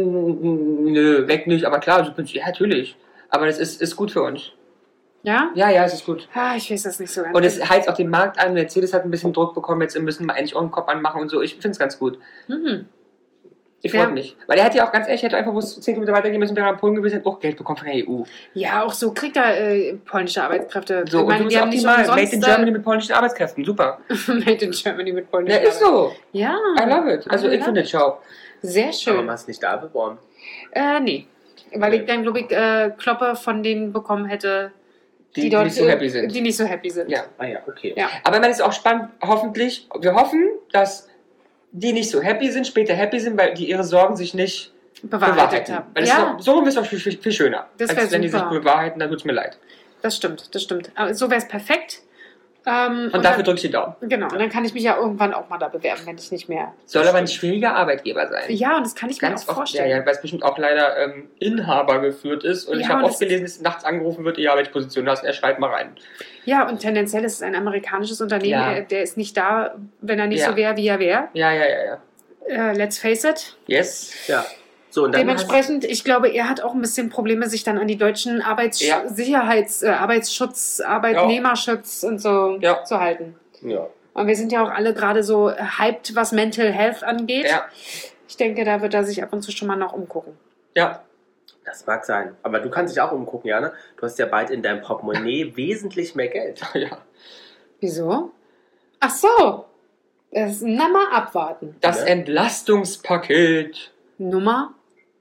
Nö, weg nicht, aber klar, so- ja, natürlich. Aber das ist, ist gut für uns. Ja? Ja, ja, es ist gut. Ah, ich weiß das nicht so ganz. Und es heizt auch den Markt an. Mercedes hat ein bisschen Druck bekommen, jetzt müssen wir eigentlich auch einen Kopf anmachen und so. Ich finde es ganz gut. Mhm. Ich Ja. freue mich. Weil er hat ja auch ganz ehrlich, hätte einfach bloß zehn Kilometer weitergehen müssen, wäre er in Polen gewesen, hätte auch Geld bekommen von der E U. Ja, auch so kriegt er äh, polnische Arbeitskräfte. So, ich meine, und die du haben bist nicht optimal. Made umsonst... in Germany mit polnischen Arbeitskräften. Super. äh, Made in Germany mit polnischen Ja, ist so. Ja. I love it. Also I ich love finde, it. ciao. Sehr Aber schön. hast du nicht da beworben? Äh, nee. Weil ich dann, glaube ich, äh, Kloppe von denen bekommen hätte, Die, die, dort, nicht so happy äh, sind. Die nicht so happy sind. Ja. Ah ja, okay. Ja. Aber ich meine, es ist auch spannend, hoffentlich, wir hoffen, dass die nicht so happy sind, später happy sind, weil die ihre Sorgen sich nicht bewahrheitet bewahrheiten. haben. Weil Ja, es so ist es viel, viel, viel schöner. Das als wär wenn die sich super. bewahrheiten, dann tut es mir leid. das stimmt, das stimmt. Aber so wäre es perfekt. Ähm, Und, dafür dann, drücke ich die Daumen. Genau, und dann kann ich mich ja irgendwann auch mal da bewerben, wenn ich nicht mehr... Soll aber ein schwieriger Arbeitgeber sein. Ja, und das kann ich Ganz mir auch oft, vorstellen. ja, ja, weil es bestimmt auch leider ähm, Inhaber geführt ist. Und Ja, ich habe und oft das gelesen, dass nachts angerufen wird, ja, welche Position hast, er schreibt mal rein. Ja, und tendenziell ist es ein amerikanisches Unternehmen, Ja. der, der ist nicht da, wenn er nicht Ja. so wäre, wie er wäre. Ja, ja, ja, ja. Äh, let's face it. Yes. Ja. So, und dann Dementsprechend, ich glaube, er hat auch ein bisschen Probleme, sich dann an die deutschen Arbeitssicherheits-, Ja. äh, Arbeitsschutz, Arbeitnehmerschutz und so Ja. zu halten. hast, ja. Und wir sind ja auch alle gerade so hyped, was Mental Health angeht. Ja, Ich denke, da wird er sich ab und zu schon mal noch umgucken. ja. Das mag sein. Aber du kannst dich auch umgucken, Jana. Du hast ja bald in deinem Portemonnaie wesentlich mehr Geld. ja. Wieso? Ach so. Das, na, mal abwarten. Das Ja. Entlastungspaket Nummer?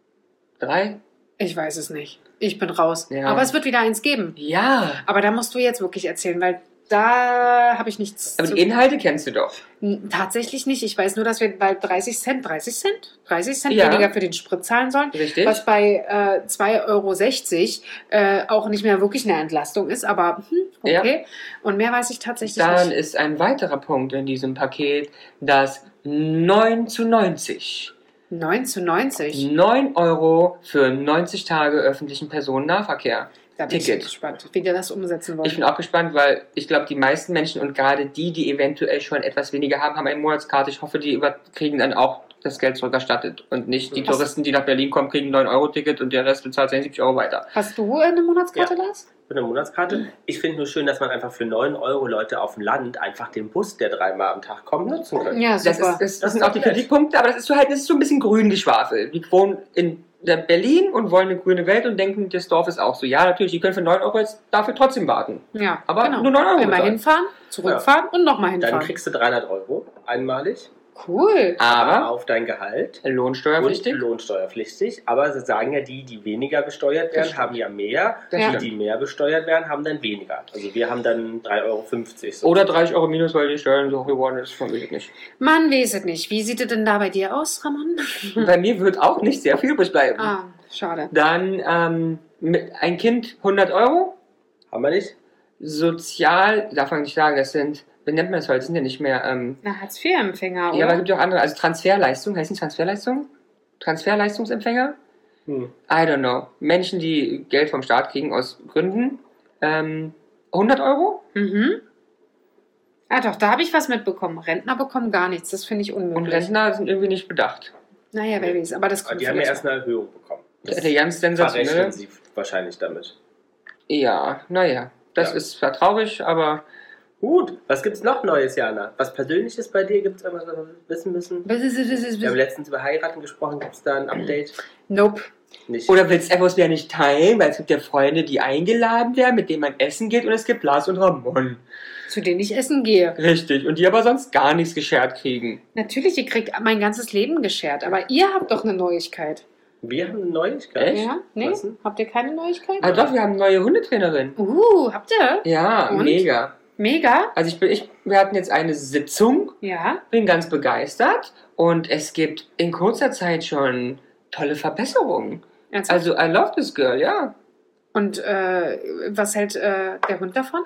drei. Ich weiß es nicht. Ich bin raus. Ja. Aber es wird wieder eins geben. Ja. Aber da musst du jetzt wirklich erzählen, weil da habe ich nichts Aber zu... die Inhalte kennst du doch. N- Tatsächlich nicht. Ich weiß nur, dass wir bald dreißig Cent, dreißig Cent? dreißig Cent Ja. weniger für den Sprit zahlen sollen. Richtig? Was bei äh, zwei Euro sechzig äh, auch nicht mehr wirklich eine Entlastung ist, aber hm, okay. Und mehr weiß ich tatsächlich Dann nicht. ist ein weiterer Punkt in diesem Paket das neun zu neunzig. neun zu neunzig. neun Euro für neunzig Tage öffentlichen Personennahverkehr. Da bin Ticket. ich gespannt, wie die das umsetzen wollen. Ich bin auch gespannt, weil ich glaube, die meisten Menschen und gerade die, die eventuell schon etwas weniger haben, haben eine Monatskarte. Ich hoffe, die über kriegen dann auch das Geld zurückerstattet. Und nicht die Was? Touristen, die nach Berlin kommen, kriegen ein neun Euro Ticket und der Rest bezahlt sechzig Euro weiter. Hast du eine Monatskarte, Ja. Lars? Für eine Monatskarte. Ich finde nur schön, dass man einfach für neun Euro Leute auf dem Land einfach den Bus, der dreimal am Tag kommt, nutzen kann. Ja, Das, super. ist, das, Das das sind ist auch die nett. Kritikpunkte, aber das ist so halt, das ist so ein bisschen grün geschwafelt. Die wohnen in der Berlin und wollen eine grüne Welt und denken, das Dorf ist auch so. Ja, natürlich, die können für neun Euro jetzt dafür trotzdem warten. Ja, Aber genau. nur neun Euro Einmal bezahlen. hinfahren, zurückfahren und nochmal Dann hinfahren. kriegst du dreihundert Euro einmalig Cool. Aber auf dein Gehalt. lohnsteuerpflichtig. Und lohnsteuerpflichtig. Aber sie sagen ja, die, die weniger besteuert werden, Das haben ja mehr. Das Ja. Die, stimmt. die mehr besteuert werden, haben dann weniger. Also wir haben dann drei Euro fünfzig. So. Oder dreißig Euro minus, weil die Steuern so hoch geworden ist, von mir nicht. Man weiß es nicht. Wie sieht es denn da bei dir aus, Ramon? Bei mir wird auch nicht sehr viel übrig bleiben. Ah, schade. Dann ähm, mit ein Kind hundert Euro. Haben wir nicht? Sozial, darf man nicht sagen, das sind, wie nennt man das heute, das sind ja nicht mehr, ähm, Na, Hartz-vier-Empfänger, oder? ja, aber es gibt ja auch andere, also Transferleistung, heißt nicht Transferleistung? Transferleistungsempfänger? Hm. I don't know. Menschen, die Geld vom Staat kriegen aus Gründen. Ähm, hundert Euro? Mhm. Ah, doch, da habe ich was mitbekommen. Rentner bekommen gar nichts. Das finde ich Und unmöglich. Rentner sind irgendwie nicht bedacht. Naja, wer weiß. Aber das Aber kommt die haben ja vielleicht erst eine Erhöhung bekommen. Das Der ganz sensationell. verrechnen sie wahrscheinlich damit. Ja, naja. Das Ja. ist zwar traurig, aber Gut, was gibt's noch Neues, Jana? Was Persönliches bei dir? Gibt es irgendwas, was wir wissen müssen? Wir haben letztens über Heiraten gesprochen. Gibt es da ein Update? Nope. Nicht. oder willst du etwas wieder nicht teilen, weil es gibt ja Freunde, die eingeladen werden, mit denen man essen geht und es gibt Lars und Ramon. Zu denen ich essen gehe. Richtig. Und die aber sonst gar nichts geschert kriegen. Natürlich, ihr kriegt mein ganzes Leben geschert. Aber ihr habt doch eine Neuigkeit. Wir haben eine Neuigkeit. Echt? Ja? Nee? Was denn? Habt ihr keine Neuigkeit? Ah doch, wir haben eine neue Hundetrainerin. Uh, habt ihr? Ja, Und? mega. Mega? Also ich bin, ich, wir hatten jetzt eine Sitzung, Ja. bin ganz begeistert und es gibt in kurzer Zeit schon tolle Verbesserungen. Ernsthaft? Also I love this girl, ja. Und äh, was hält äh, der Hund davon?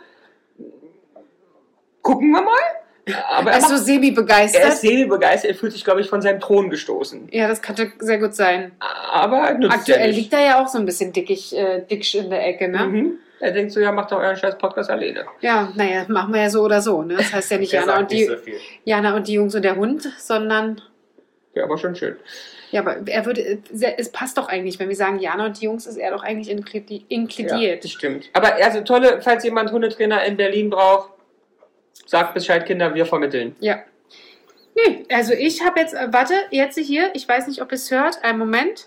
Gucken wir mal. Aber Er er, ist so macht, semi-begeistert. er ist semi-begeistert, er fühlt sich, glaube ich, von seinem Thron gestoßen. Ja, das könnte sehr gut sein. Aber nutzt Aktuell ja nicht. liegt er ja auch so ein bisschen dickig, äh, dicksch in der Ecke, ne? Mhm. Er denkt so, ja, macht doch euren scheiß Podcast alleine. Ja, naja, machen wir ja so oder so, ne? Das heißt ja nicht Der Jana sagt und, nicht die, so viel. Jana und die Jungs und der Hund, sondern... Ja, aber schon schön. Ja, aber er würde... Es passt doch eigentlich, wenn wir sagen Jana und die Jungs, ist er doch eigentlich inkludi- Ja, inkludiert. das stimmt. Aber also tolle, falls jemand Hundetrainer in Berlin braucht, sagt Bescheid, Kinder, wir vermitteln. Ja. Nee, also ich habe jetzt... Äh, warte, jetzt hier, ich weiß nicht, ob ihr es hört. Einen Moment.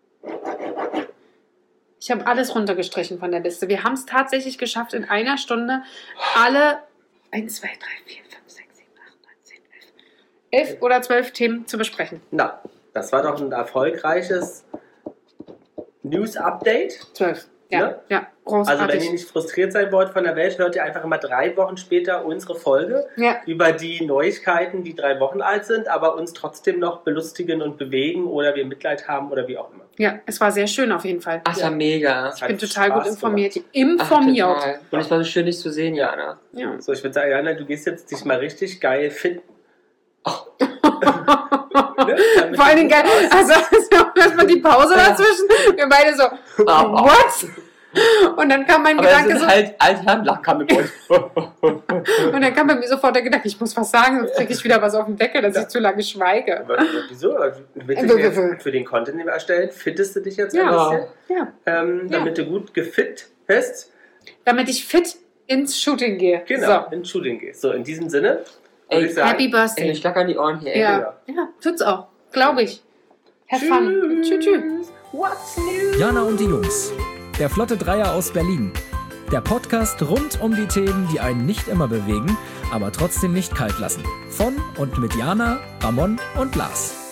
Ich habe alles runtergestrichen von der Liste. Wir haben es tatsächlich geschafft, in einer Stunde alle eins, zwei, drei, vier, fünf, sechs, sieben, acht, neun, zehn, elf. elf oder zwölf Themen zu besprechen. Na, das war doch ein erfolgreiches News-Update. Zwölf. Ja, Ne? ja, großartig. Also wenn ihr nicht frustriert sein wollt von der Welt, hört ihr einfach immer drei Wochen später unsere Folge ja. über die Neuigkeiten, die drei Wochen alt sind, aber uns trotzdem noch belustigen und bewegen oder wir Mitleid haben oder wie auch immer. ja, es war sehr schön auf jeden Fall. Ach, ja, mega. Ich bin total gut informiert. Ach, Informiert. total. Und es war so schön, dich zu sehen, Jana. Ja. So, ich würde sagen, Jana, du gehst jetzt dich mal richtig geil fit. Ne? Vor allen Dingen geil. Also, erstmal die Pause dazwischen. Wir beide so, what? Und dann kam mein Aber Gedanke das so. ist halt Altherrenlachkammerboy. Und dann kam bei mir sofort der Gedanke, ich muss was sagen, sonst kriege ich wieder was auf den Deckel, dass Ja. ich zu lange schweige. Aber, aber wieso? Willst du jetzt für den Content, den wir erstellen, fittest du dich jetzt ein Ja. bisschen? Ja. Ähm, Ja. damit du gut gefit bist. Damit ich fit ins Shooting gehe. Genau, So. ins Shooting gehst. So, in diesem Sinne Ey, würde ich sagen, Happy Ey, Birthday. ich schlag an die Ohren hier. ey. Ja. ja, tut's auch. Glaube ich. Have fun. Tschüss. Tschüss. What's new? Jana und die Jungs. Der Flotte Dreier aus Berlin. Der Podcast rund um die Themen, die einen nicht immer bewegen, aber trotzdem nicht kalt lassen. Von und mit Jana, Ramon und Lars.